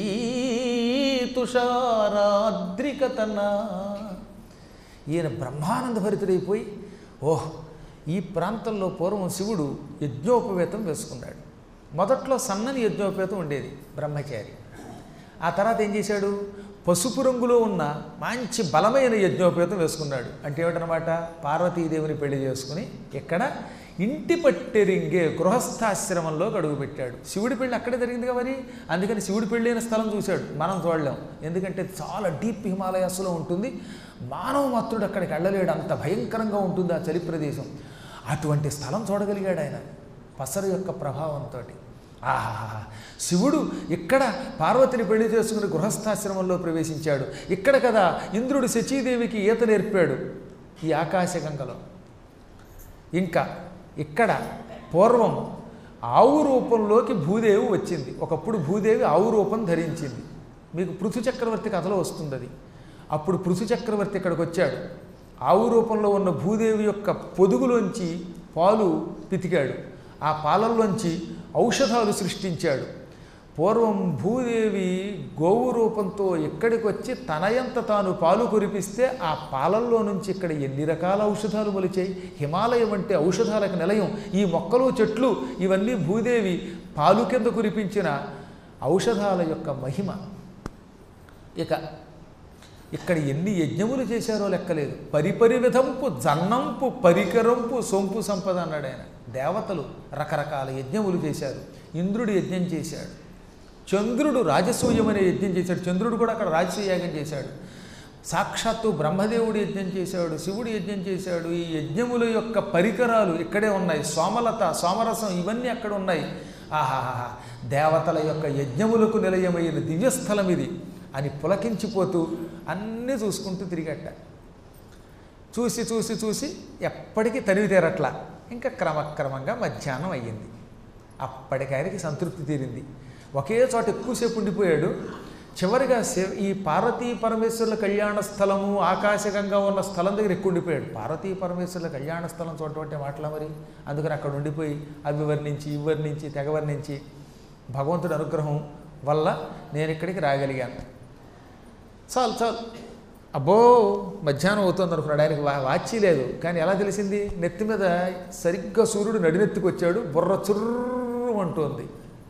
తుషారాద్రికతన. ఈయన బ్రహ్మానంద భరితుడైపోయి, ఓహ్, ఈ ప్రాంతంలో పూర్వం శివుడు యజ్ఞోపవేతం వేసుకున్నాడు. మొదట్లో సన్నని యజ్ఞోపవేతం ఉండేది, బ్రహ్మచారి. ఆ తర్వాత ఏం చేశాడు, పసుపు రంగులో ఉన్న మంచి బలమైన యజ్ఞోపేతం వేసుకున్నాడు. అంటే ఏమిటనమాట, పార్వతీదేవిని పెళ్లి చేసుకుని ఇక్కడ ఇంటి పట్టెరింగే గృహస్థాశ్రమంలో అడుగుపెట్టాడు. శివుడి పెళ్ళి అక్కడే జరిగిందిగా మరి, అందుకని శివుడి పెళ్ళి అయిన స్థలం చూశాడు. మనం చూడలేం, ఎందుకంటే చాలా డీప్ హిమాలయాస్లో ఉంటుంది. మానవ మాత్రుడు అక్కడికి వెళ్ళలేడు, అంత భయంకరంగా ఉంటుంది ఆ చలి ప్రదేశం. అటువంటి స్థలం చూడగలిగాడు ఆయన పసరు యొక్క ప్రభావంతో. ఆహా, శివుడు ఇక్కడ పార్వతిని పెళ్లి చేసుకుని గృహస్థాశ్రమంలో ప్రవేశించాడు. ఇక్కడ కదా ఇంద్రుడు శచీదేవికి ఈత నేర్పాడు ఈ ఆకాశగంగలో. ఇంకా ఇక్కడ పూర్వం ఆవు రూపంలోకి భూదేవి వచ్చింది. ఒకప్పుడు భూదేవి ఆవు రూపం ధరించింది. మీకు పృథు చక్రవర్తి కథలో వస్తుంది అది. అప్పుడు పృథు చక్రవర్తి ఇక్కడికి వచ్చాడు. ఆవు రూపంలో ఉన్న భూదేవి యొక్క పొదుగులోంచి పాలు పితికాడు. ఆ పాలల్లోంచి ఔషధాలు సృష్టించాడు. పూర్వం భూదేవి గోవు రూపంతో ఇక్కడికి వచ్చి తనయంత తాను పాలు కురిపిస్తే ఆ పాలల్లో నుంచి ఇక్కడ ఎన్ని రకాల ఔషధాలు మొలిచాయి. హిమాలయం అంటే ఔషధాలకు నిలయం. ఈ మొక్కలు చెట్లు ఇవన్నీ భూదేవి పాలు కింద కురిపించిన ఔషధాల యొక్క మహిమ. ఇక ఇక్కడ ఎన్ని యజ్ఞములు చేశారో లెక్కలేదు. పరిపరి విధంపు జన్నంపు పరికరంపు సొంపు సంపద అన్నాడు ఆయన. దేవతలు రకరకాల యజ్ఞములు చేశారు. ఇంద్రుడు యజ్ఞం చేశాడు, చంద్రుడు రాజసూయం అనే యజ్ఞం చేశాడు. చంద్రుడు కూడా అక్కడ రాజసూయాగం చేశాడు. సాక్షాత్తు బ్రహ్మదేవుడు యజ్ఞం చేశాడు, శివుడు యజ్ఞం చేశాడు. ఈ యజ్ఞముల యొక్క పరికరాలు ఇక్కడే ఉన్నాయి. సోమలత, సోమరసం ఇవన్నీ అక్కడ ఉన్నాయి. ఆహాహా, దేవతల యొక్క యజ్ఞములకు నిలయమైన దివ్యస్థలం ఇది అని పులకించిపోతూ అన్నీ చూసుకుంటూ తిరిగట్ట. చూసి చూసి చూసి ఎప్పటికీ తనివి తీరట్లా. ఇంకా క్రమక్రమంగా మధ్యాహ్నం అయ్యింది. అప్పటికాయనికి సంతృప్తి తీరింది. ఒకే చోట ఎక్కువసేపు ఉండిపోయాడు. చివరిగా ఈ పార్వతీ పరమేశ్వరుల కళ్యాణ స్థలము ఆకాశగంగా ఉన్న స్థలం దగ్గర ఎక్కువ ఉండిపోయాడు. పార్వతీ పరమేశ్వరుల కళ్యాణ స్థలం చూడటం మాటలా మరి. అందుకని అక్కడ ఉండిపోయి అవి వర్ణించి ఇవర్ణించి తెగవర్ణించి భగవంతుడి అనుగ్రహం వల్ల నేను ఇక్కడికి రాగలిగాను. చాలు చాలు, అబ్బో మధ్యాహ్నం అవుతుంది అనుకున్నాడు. ఆయనకి వాచి లేదు. కానీ ఎలా తెలిసింది, నెత్తి మీద సరిగ్గా సూర్యుడు నడినెత్తికి వచ్చాడు. బుర్ర చుర్రు అంటోంది.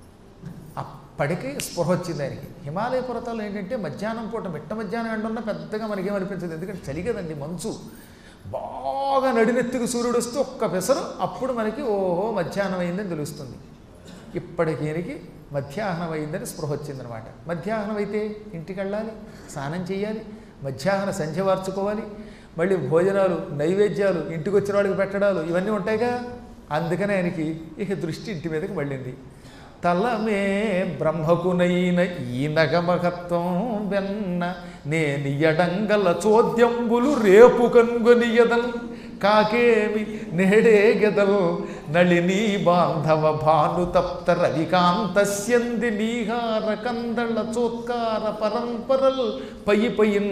అప్పటికి స్పృహ వచ్చింది ఆయనకి. హిమాలయ పర్వతాలు ఏంటంటే మధ్యాహ్నం పూట మిట్ట మధ్యాహ్నం ఎండున్నా పెద్దగా మనకేమనిపించదు, ఎందుకంటే చలి కదండి, మంచు. బాగా నడినెత్తికి సూర్యుడు వస్తే ఒక్క పెసరు, అప్పుడు మనకి ఓహో మధ్యాహ్నం అయిందని తెలుస్తుంది. ఇప్పటికీనికి మధ్యాహ్నం అయిందని స్పృహ వచ్చిందనమాట. మధ్యాహ్నం అయితే ఇంటికి వెళ్ళాలి, స్నానం చేయాలి, మధ్యాహ్న సంధ్య వార్చుకోవాలి, మళ్ళీ భోజనాలు నైవేద్యాలు ఇంటికి వచ్చిన వాళ్ళకి పెట్టడాలు ఇవన్నీ ఉంటాయిగా. అందుకని ఆయనకి ఇక దృష్టి ఇంటి మీదకి మళ్ళింది. తలమే బ్రహ్మకునైన ఈ నగమహత్వం వెన్న నేను ఎడంగల చోద్యంబులు రేపు కనుగొనియదల్ కాకేమి నేడే గెదల్ నళినీ బాంధవ భాను తప్త రవికాంతస్యంది నీహార కందళ చోత్కార పరంపరల్ పై పయిన్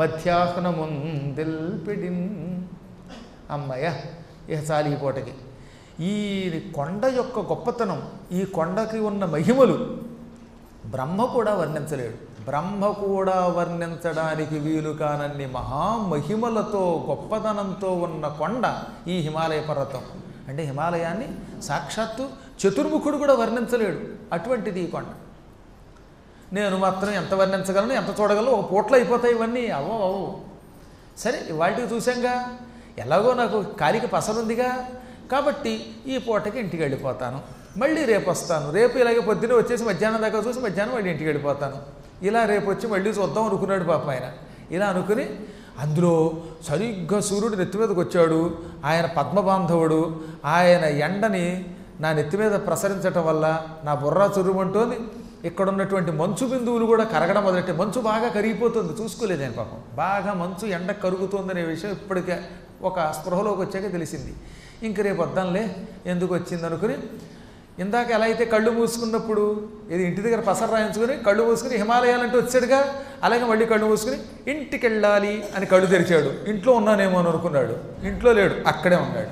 మధ్యాహ్నముందెల్పెడిన్. అమ్మయ్య, ఇక చాలు ఈ పూటకి. ఈ కొండ యొక్క గొప్పతనం, ఈ కొండకి ఉన్న మహిమలు బ్రహ్మ కూడా వర్ణించలేడు. బ్రహ్మ కూడా వర్ణించడానికి వీలు కానన్ని మహామహిమలతో గొప్పతనంతో ఉన్న కొండ ఈ హిమాలయ పర్వతం. అంటే హిమాలయాన్ని సాక్షాత్తు చతుర్ముఖుడు కూడా వర్ణించలేడు, అటువంటిది ఈ కొండ. నేను మాత్రం ఎంత వర్ణించగలను, ఎంత చూడగలను, ఒక పూట్లో అయిపోతాయి ఇవన్నీ. అవో అవో సరే, వాటికి చూసాంగా. ఎలాగో నాకు కాలికి పసరుందిగా, కాబట్టి ఈ పూటకి ఇంటికి వెళ్ళిపోతాను. మళ్ళీ రేపు వస్తాను. రేపు ఇలాగే పొద్దున్నే వచ్చేసి మధ్యాహ్నం దాకా చూసి మధ్యాహ్నం మళ్ళీ ఇంటికి వెళ్ళిపోతాను. ఇలా రేపు వచ్చి మళ్ళీ చూద్దాం అనుకున్నాడు పాపం ఆయన. ఇలా అనుకుని అందులో సరిగ్గా సూర్యుడు నెత్తి మీదకి వచ్చాడు. ఆయన పద్మబాంధవుడు. ఆయన ఎండని నా నెత్తి మీద ప్రసరించటం వల్ల నా బుర్రా చుర్రుమంటోంది. ఇక్కడ ఉన్నటువంటి మంచు బిందువులు కూడా కరగడం మొదలెట్టే. మంచు బాగా కరిగిపోతుంది, చూసుకోలేదు ఆయన పాపం. బాగా మంచు ఎండ కరుగుతుందనే విషయం ఇప్పటికే ఒక స్పృహలోకి వచ్చాక తెలిసింది. ఇంక రేపు వద్దాంలే, ఎందుకు వచ్చింది అనుకుని ఇందాక ఎలా అయితే కళ్ళు మూసుకున్నప్పుడు ఇది ఇంటి దగ్గర పసరు రాయించుకొని కళ్ళు మూసుకుని హిమాలయాలంటూ వచ్చాడుగా, అలాగే మళ్ళీ కళ్ళు మూసుకుని ఇంటికి వెళ్ళాలి అని కళ్ళు తెరిచాడు. ఇంట్లో ఉన్నానేమో అని అనుకున్నాడు. ఇంట్లో లేడు, అక్కడే ఉన్నాడు.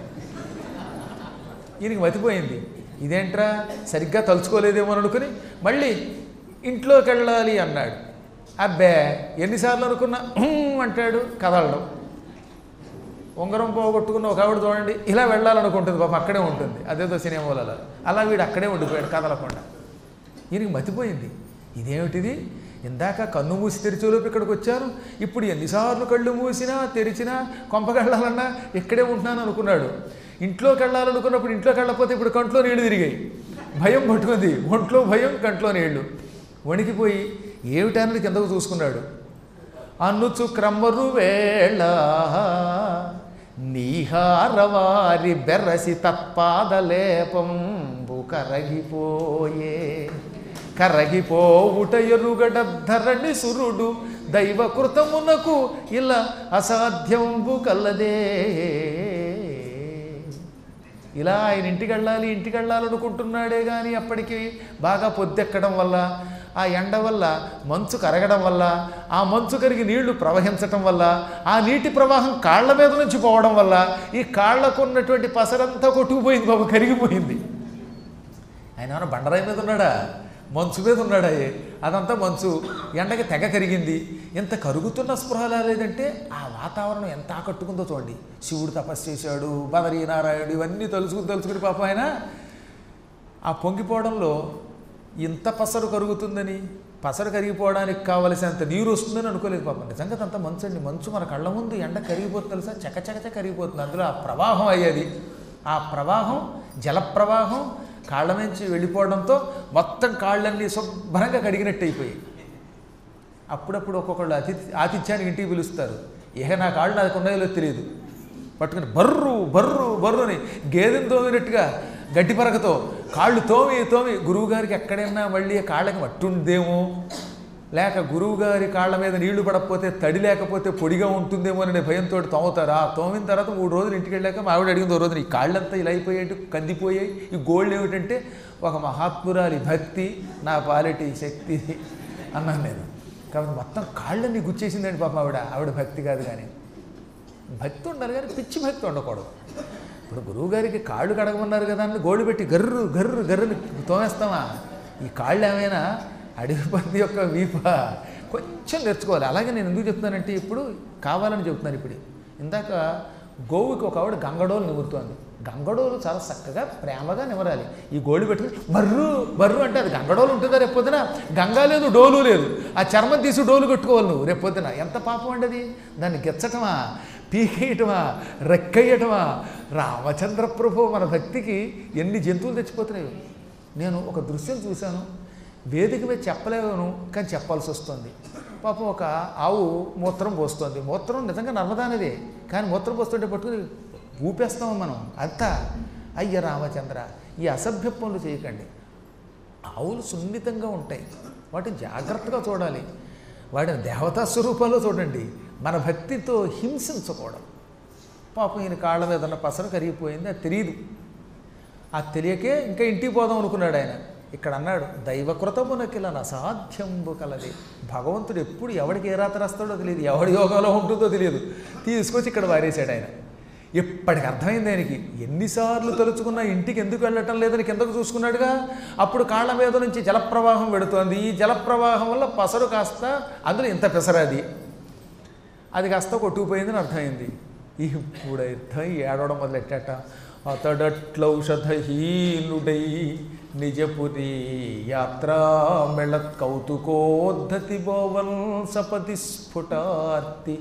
ఈయనకి మతిపోయింది. ఇదేంట్రా సరిగ్గా తలుచుకోలేదేమో అని అనుకుని మళ్ళీ ఇంట్లోకి వెళ్ళాలి అన్నాడు. అబ్బే ఎన్నిసార్లు అనుకున్నా అంటాడు, కదలడం. ఉంగరం పోగొట్టుకున్న ఒక ఆవిడ చూడండి, ఇలా వెళ్ళాలనుకుంటుంది పాపం, అక్కడే ఉంటుంది. అదేదో సినిమాలలో అలా వీడు అక్కడే ఉండిపోయాడు కదలకుండా. ఈయనకి మతిపోయింది. ఇదేమిటిది, ఇందాక కన్ను మూసి తెరిచేలోపు ఇక్కడికి వచ్చాను, ఇప్పుడు ఎన్నిసార్లు కళ్ళు మూసినా తెరిచినా కొంపకెళ్ళాలన్నా ఇక్కడే ఉంటున్నాను అనుకున్నాడు. ఇంట్లోకి వెళ్ళాలనుకున్నప్పుడు ఇంట్లోకి వెళ్ళకపోతే ఇప్పుడు కంట్లో నీళ్లు తిరిగాయి, భయం పట్టుకుంది, ఒంట్లో భయం కంట్లో నీళ్లు, వణికిపోయి ఏమిటన్నది కిందకు చూసుకున్నాడు. అనుచు క్రమరు వేళ నీహారవారి బెర్రసి తత్పాదలేపంబు కరగిపోయే, కరగిపోవుట ఎరుగడద్ధరణి సురుడు దైవకృతమునకు ఇలా అసాధ్యంబు కల్లదే. ఇలా ఆయన ఇంటికి వెళ్ళాలనుకుంటున్నాడే కానీ అప్పటికి బాగా పొద్దెక్కడం వల్ల, ఆ ఎండ వల్ల మంచు కరగడం వల్ల, ఆ మంచు కరిగి నీళ్లు ప్రవహించటం వల్ల, ఆ నీటి ప్రవాహం కాళ్ల మీద నుంచి పోవడం వల్ల ఈ కాళ్లకు ఉన్నటువంటి పసరంతా కొట్టుకుపోయింది, బాబు కరిగిపోయింది. ఆయన ఏమైనా బండరాయి మీద ఉన్నాడా, మంచు మీద ఉన్నాడా? అదంతా మంచు, ఎండకి తెగ కరిగింది. ఎంత కరుగుతున్న స్పృహ లేదంటే ఆ వాతావరణం ఎంత ఆకట్టుకుందో చూడండి. శివుడు తపస్సు చేశాడు, బదరీనారాయణుడు, ఇవన్నీ తలుచుకుని పాపం ఆయన ఆ పొంగిపోవడంలో ఇంత పసరు కరుగుతుందని, పసరు కరిగిపోవడానికి కావలసినంత నీరు వస్తుందని అనుకోలేదు పాపం. నిజంగా అంత మంచు అండి, మంచు మన కళ్ళ ముందు ఎండ కరిగిపోతుంది తెలుసా, చకచకచ కరిగిపోతుంది. అందులో ఆ ప్రవాహం అయ్యేది, ఆ ప్రవాహం జలప్రవాహం కాళ్ళ నుంచి వెళ్ళిపోవడంతో మొత్తం కాళ్ళన్నీ శుభ్రంగా కడిగినట్టు అయిపోయాయి. అప్పుడప్పుడు ఒక్కొక్కళ్ళు ఆతిథ్యానికి ఇంటికి పిలుస్తారు, నా కాళ్ళు నాకు ఉన్నాయో తెలియదు, పట్టుకుని బర్రు బర్రు బర్రు అని గేదెను తోమినట్టుగా గడ్డి పరకతో కాళ్ళు తోమి గురువుగారికి ఎక్కడైనా మళ్ళీ కాళ్ళకి మట్టుందేమో, లేక గురువుగారి కాళ్ళ మీద నీళ్లు పడకపోతే తడి లేకపోతే పొడిగా ఉంటుందేమో అనే భయంతో తోముతారు. ఆ తోమిన తర్వాత 3 రోజులు ఇంటికి వెళ్ళాక మా ఆవిడ అడిగింది, 1 రోజున ఈ కాళ్ళంతా ఇలా అయిపోయాయి, కందిపోయాయి, ఈ గోల్డ్ ఏమిటంటే ఒక మహాత్మురాలి భక్తి, నా పాలిటి శక్తి అన్నాను నేను. కాబట్టి మొత్తం కాళ్ళని గుచ్చేసిందండి పాపం. ఆవిడ భక్తి కాదు, కానీ భక్తి ఉండాలి కానీ పిచ్చి భక్తి ఉండకూడదు. ఇప్పుడు గురువుగారికి కాళ్ళు కడగమన్నారు కదా అని గోళ్ళు పెట్టి గర్రు గర్రు గర్రుని తోమేస్తామా? ఈ కాళ్ళు ఏమైనా అడవి పంది యొక్క వీప, కొంచెం నేర్చుకోవాలి. అలాగే నేను ఎందుకు చెప్తున్నానంటే ఇప్పుడు కావాలని చెప్తున్నాను. ఇప్పుడు ఇందాక గోవుకి ఒక ఆవిడ గంగడోలు నిమురుతోంది. గంగడోలు చాలా చక్కగా ప్రేమగా నిమరాలి. ఈ గోళ్ళు పెట్టుకుని బర్రు బర్రు అంటే అది గంగడోలు ఉంటుందా? రేపొద్దున గంగా లేదు, డోలు లేదు, ఆ చర్మం తీసి డోలు కట్టుకోవాలి నువ్వు రేపొద్దున. ఎంత పాపం అండి అది! దాన్ని గెచ్చటమా, పీకేయటమా, రెక్కయ్యటమా? రామచంద్ర ప్రభు మన భక్తికి ఎన్ని జంతువులు తెచ్చిపోతున్నాయి. నేను ఒక దృశ్యం చూశాను, వేదిక మీద చెప్పలేను కానీ చెప్పాల్సి వస్తుంది. పాపం ఒక ఆవు మూత్రం పోస్తుంది. మూత్రం నిజంగా నర్మదానదే, కానీ మూత్రం పోస్తుంటే పట్టుకుని ఊపేస్తాము మనం అంతా. అయ్య రామచంద్ర, ఈ అసభ్య పనులు చేయకండి. ఆవులు సున్నితంగా ఉంటాయి, వాటిని జాగ్రత్తగా చూడాలి, వాటిని దేవతా స్వరూపంలో చూడండి. మన భక్తితో హింసించకూడదు. పాపం ఈయన కాళ్ళ మీద ఉన్న పసరు కరిగిపోయింది, అది తెలియదు. అది తెలియకే ఇంకా ఇంటికి పోదాం అనుకున్నాడు ఆయన. ఇక్కడ అన్నాడు, దైవకృతమునకిల అసాధ్యంబు కలది. భగవంతుడు ఎప్పుడు ఎవడికి ఏ రాత్రి వస్తాడో తెలియదు, ఎవడి యోగాలో ఉంటుందో తెలియదు, తీసుకొచ్చి ఇక్కడ వారేశాడు ఆయన. ఎప్పటికి అర్థమైంది ఆయనకి. ఎన్నిసార్లు తలుచుకున్నా ఇంటికి ఎందుకు వెళ్ళటం లేదని కిందకు చూసుకున్నాడుగా. అప్పుడు కాళ్ళ మీద నుంచి జలప్రవాహం పెడుతోంది. ఈ జలప్రవాహం వల్ల పసరు కాస్త, అందులో ఇంత పెసరది, అది కాస్త కొట్టుకుపోయిందని అర్థమైంది. ఇప్పుడు అర్థం ఏడవడం మొదలెట్టాట. అతడట్లౌషధహీనుడై నిజపురి యాత్రా మెళత్ కౌతుకోద్ధతి బోవన్ సపతి స్ఫుటార్తి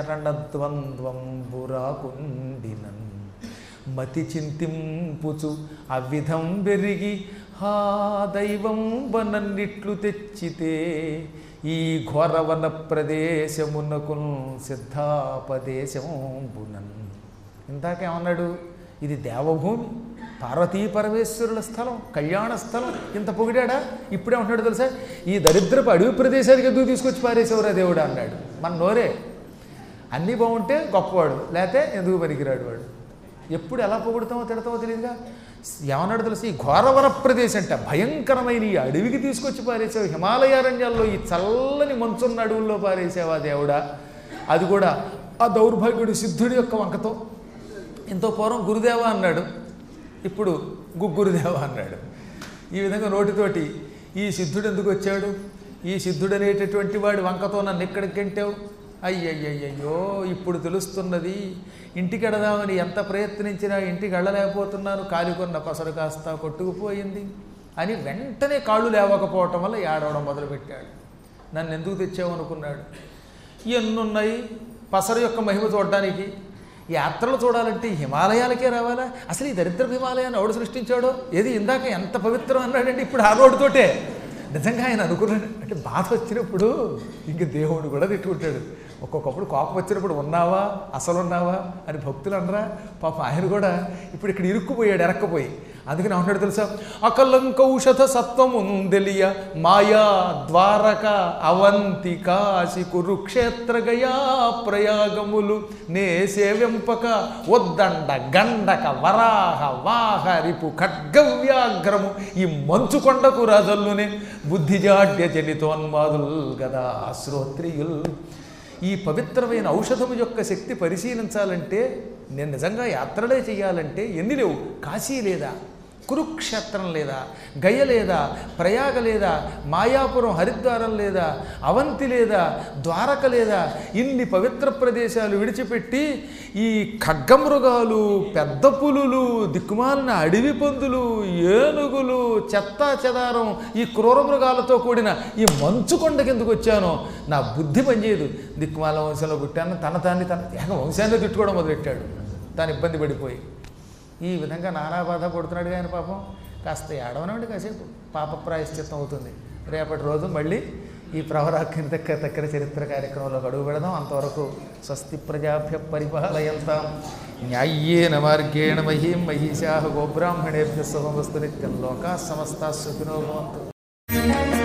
చరణద్వంద్వంబురాకుండినన్ మతి చింతింపుచు అవిధం బెరిగి హా దైవం వనన్నిట్లు తెచ్చితే ఈ ఘోరవన ప్రదేశమునకు సిద్ధాపదేశంబునన్. ఇందాకేమన్నాడు? ఇది దేవభూమి, పార్వతీ పరమేశ్వరుల స్థలం, కళ్యాణ స్థలం. ఇంత పొగిడాడా? ఇప్పుడే ఉంటున్నాడు తెలుసా, ఈ దరిద్రపు అడవి ప్రదేశానికి ఎందుకు తీసుకొచ్చి పారేసేవరా దేవుడు అన్నాడు. మన నోరే అన్నీ బాగుంటే గొప్పవాడు, లేకపోతే ఎందుకు పనికిరాడు వాడు. ఎప్పుడు ఎలా పొగుడుతామో తిడతామో తెలియదుగా. ఏమన్నాడు తెలుసు, ఈ ఘోరవన ప్రదేశం అంట, భయంకరమైన ఈ అడవికి తీసుకొచ్చి పారేసావు, హిమాలయారణ్యాల్లో ఈ చల్లని మంచున్న అడవుల్లో పారేసావా దేవుడా, అది కూడా ఆ దౌర్భాగ్యుడు సిద్ధుడి యొక్క వంకతో. ఇంతో పూర్వం గురుదేవ అన్నాడు, ఇప్పుడు గుగ్గురుదేవ అన్నాడు. ఈ విధంగా నోటితోటి ఈ సిద్ధుడు ఎందుకు వచ్చాడు, ఈ సిద్ధుడు అనేటటువంటి వాడి వంకతో నన్ను ఎక్కడికి గంటావు, అయ్యయ్యయ్యో ఇప్పుడు తెలుస్తున్నది, ఇంటికి వెడదామని ఎంత ప్రయత్నించినా ఇంటికి వెళ్ళలేకపోతున్నాను, కాలికొన్న పసరు కాస్త కొట్టుకుపోయింది అని వెంటనే కాళ్ళు లేవకపోవటం వల్ల ఏడవడం మొదలుపెట్టాడు. నన్ను ఎందుకు తెచ్చావు అనుకున్నాడు. ఎన్నున్నాయి పసరు యొక్క మహిమ చూడడానికి. యాత్రలు చూడాలంటే హిమాలయాలకే రావాలా? అసలు ఈ దరిద్ర హిమాలయాన్ని ఎవడు సృష్టించాడో? ఏది ఇందాక ఎంత పవిత్రం అన్నాడండి, ఇప్పుడు ఆ రోడ్డుతోటే. నిజంగా ఆయన అనుకున్నాడు అంటే బాధ వచ్చినప్పుడు ఇంక దేవుడు కూడా తిట్టుకుంటాడు. ఒక్కొక్కప్పుడు కోపం వచ్చినప్పుడు ఉన్నావా అసలు ఉన్నావా అని భక్తులు అనరా? పాపం ఆయన కూడా ఇప్పుడు ఇక్కడ ఇరుక్కుపోయాడు, ఎరక్కపోయి. అందుకని అంటాడు తెలుసా, అకలంకౌషధ సత్వముందెలియ మాయా ద్వారక అవంతి కాశి కురుక్షేత్ర గయా ప్రయాగములు నే సేవ్యంపక ఉద్దండ గండక వరాహ వాహ రిపు ఖడ్గవ్యాఘ్రము ఈ మంచుకొండకు రాజల్లునే బుద్ధిజాడ్య జనితోన్మాదుల్ గదా శ్రోత్రియుల్. ఈ పవిత్రమైన ఔషధము యొక్క శక్తి పరిశీలించాలంటే, నేను నిజంగా యాత్రలే చేయాలంటే ఎన్ని లేవు? కాశీ లేదా, కురుక్షేత్రం లేదా, గయ లేదా, ప్రయాగ లేదా, మాయాపురం హరిద్వారం లేదా, అవంతి లేదా, ద్వారక లేదా, ఇన్ని పవిత్ర ప్రదేశాలు విడిచిపెట్టి ఈ ఖడ్గమృగాలు, పెద్ద పులులు, దిక్కుమాలిన అడవి పందులు, ఏనుగులు, చెత్తా చెదారం, ఈ క్రూర మృగాలతో కూడిన ఈ మంచుకొండకి ఎందుకు వచ్చానో నా బుద్ధి పనిచేయదు. దిక్కుమాల వంశంలో పుట్టాను, తన వంశాన్ని తిట్టుకోవడం మొదలెట్టాడు తాను ఇబ్బంది పడిపోయి. ఈ విధంగా నానా బాధ పడుతున్నాడు. ఆయన పాపం కాస్త ఏడవనండి, కాసేపు పాప ప్రాయశ్చిత్తం అవుతుంది. రేపటి రోజు మళ్ళీ ఈ ప్రవరాఖ్యం దగ్గర చరిత్ర కార్యక్రమంలో అడుగు పెడదాం. అంతవరకు స్వస్తి ప్రజాభ్య పరిపాలయంతాం న్యాయ్యేన మార్గేణ మహీం మహిషాః గోబ్రాహ్మణేభ్యः శుభమస్తు నిత్యం లోకాః సమస్తాః సుఖినో భవంతు.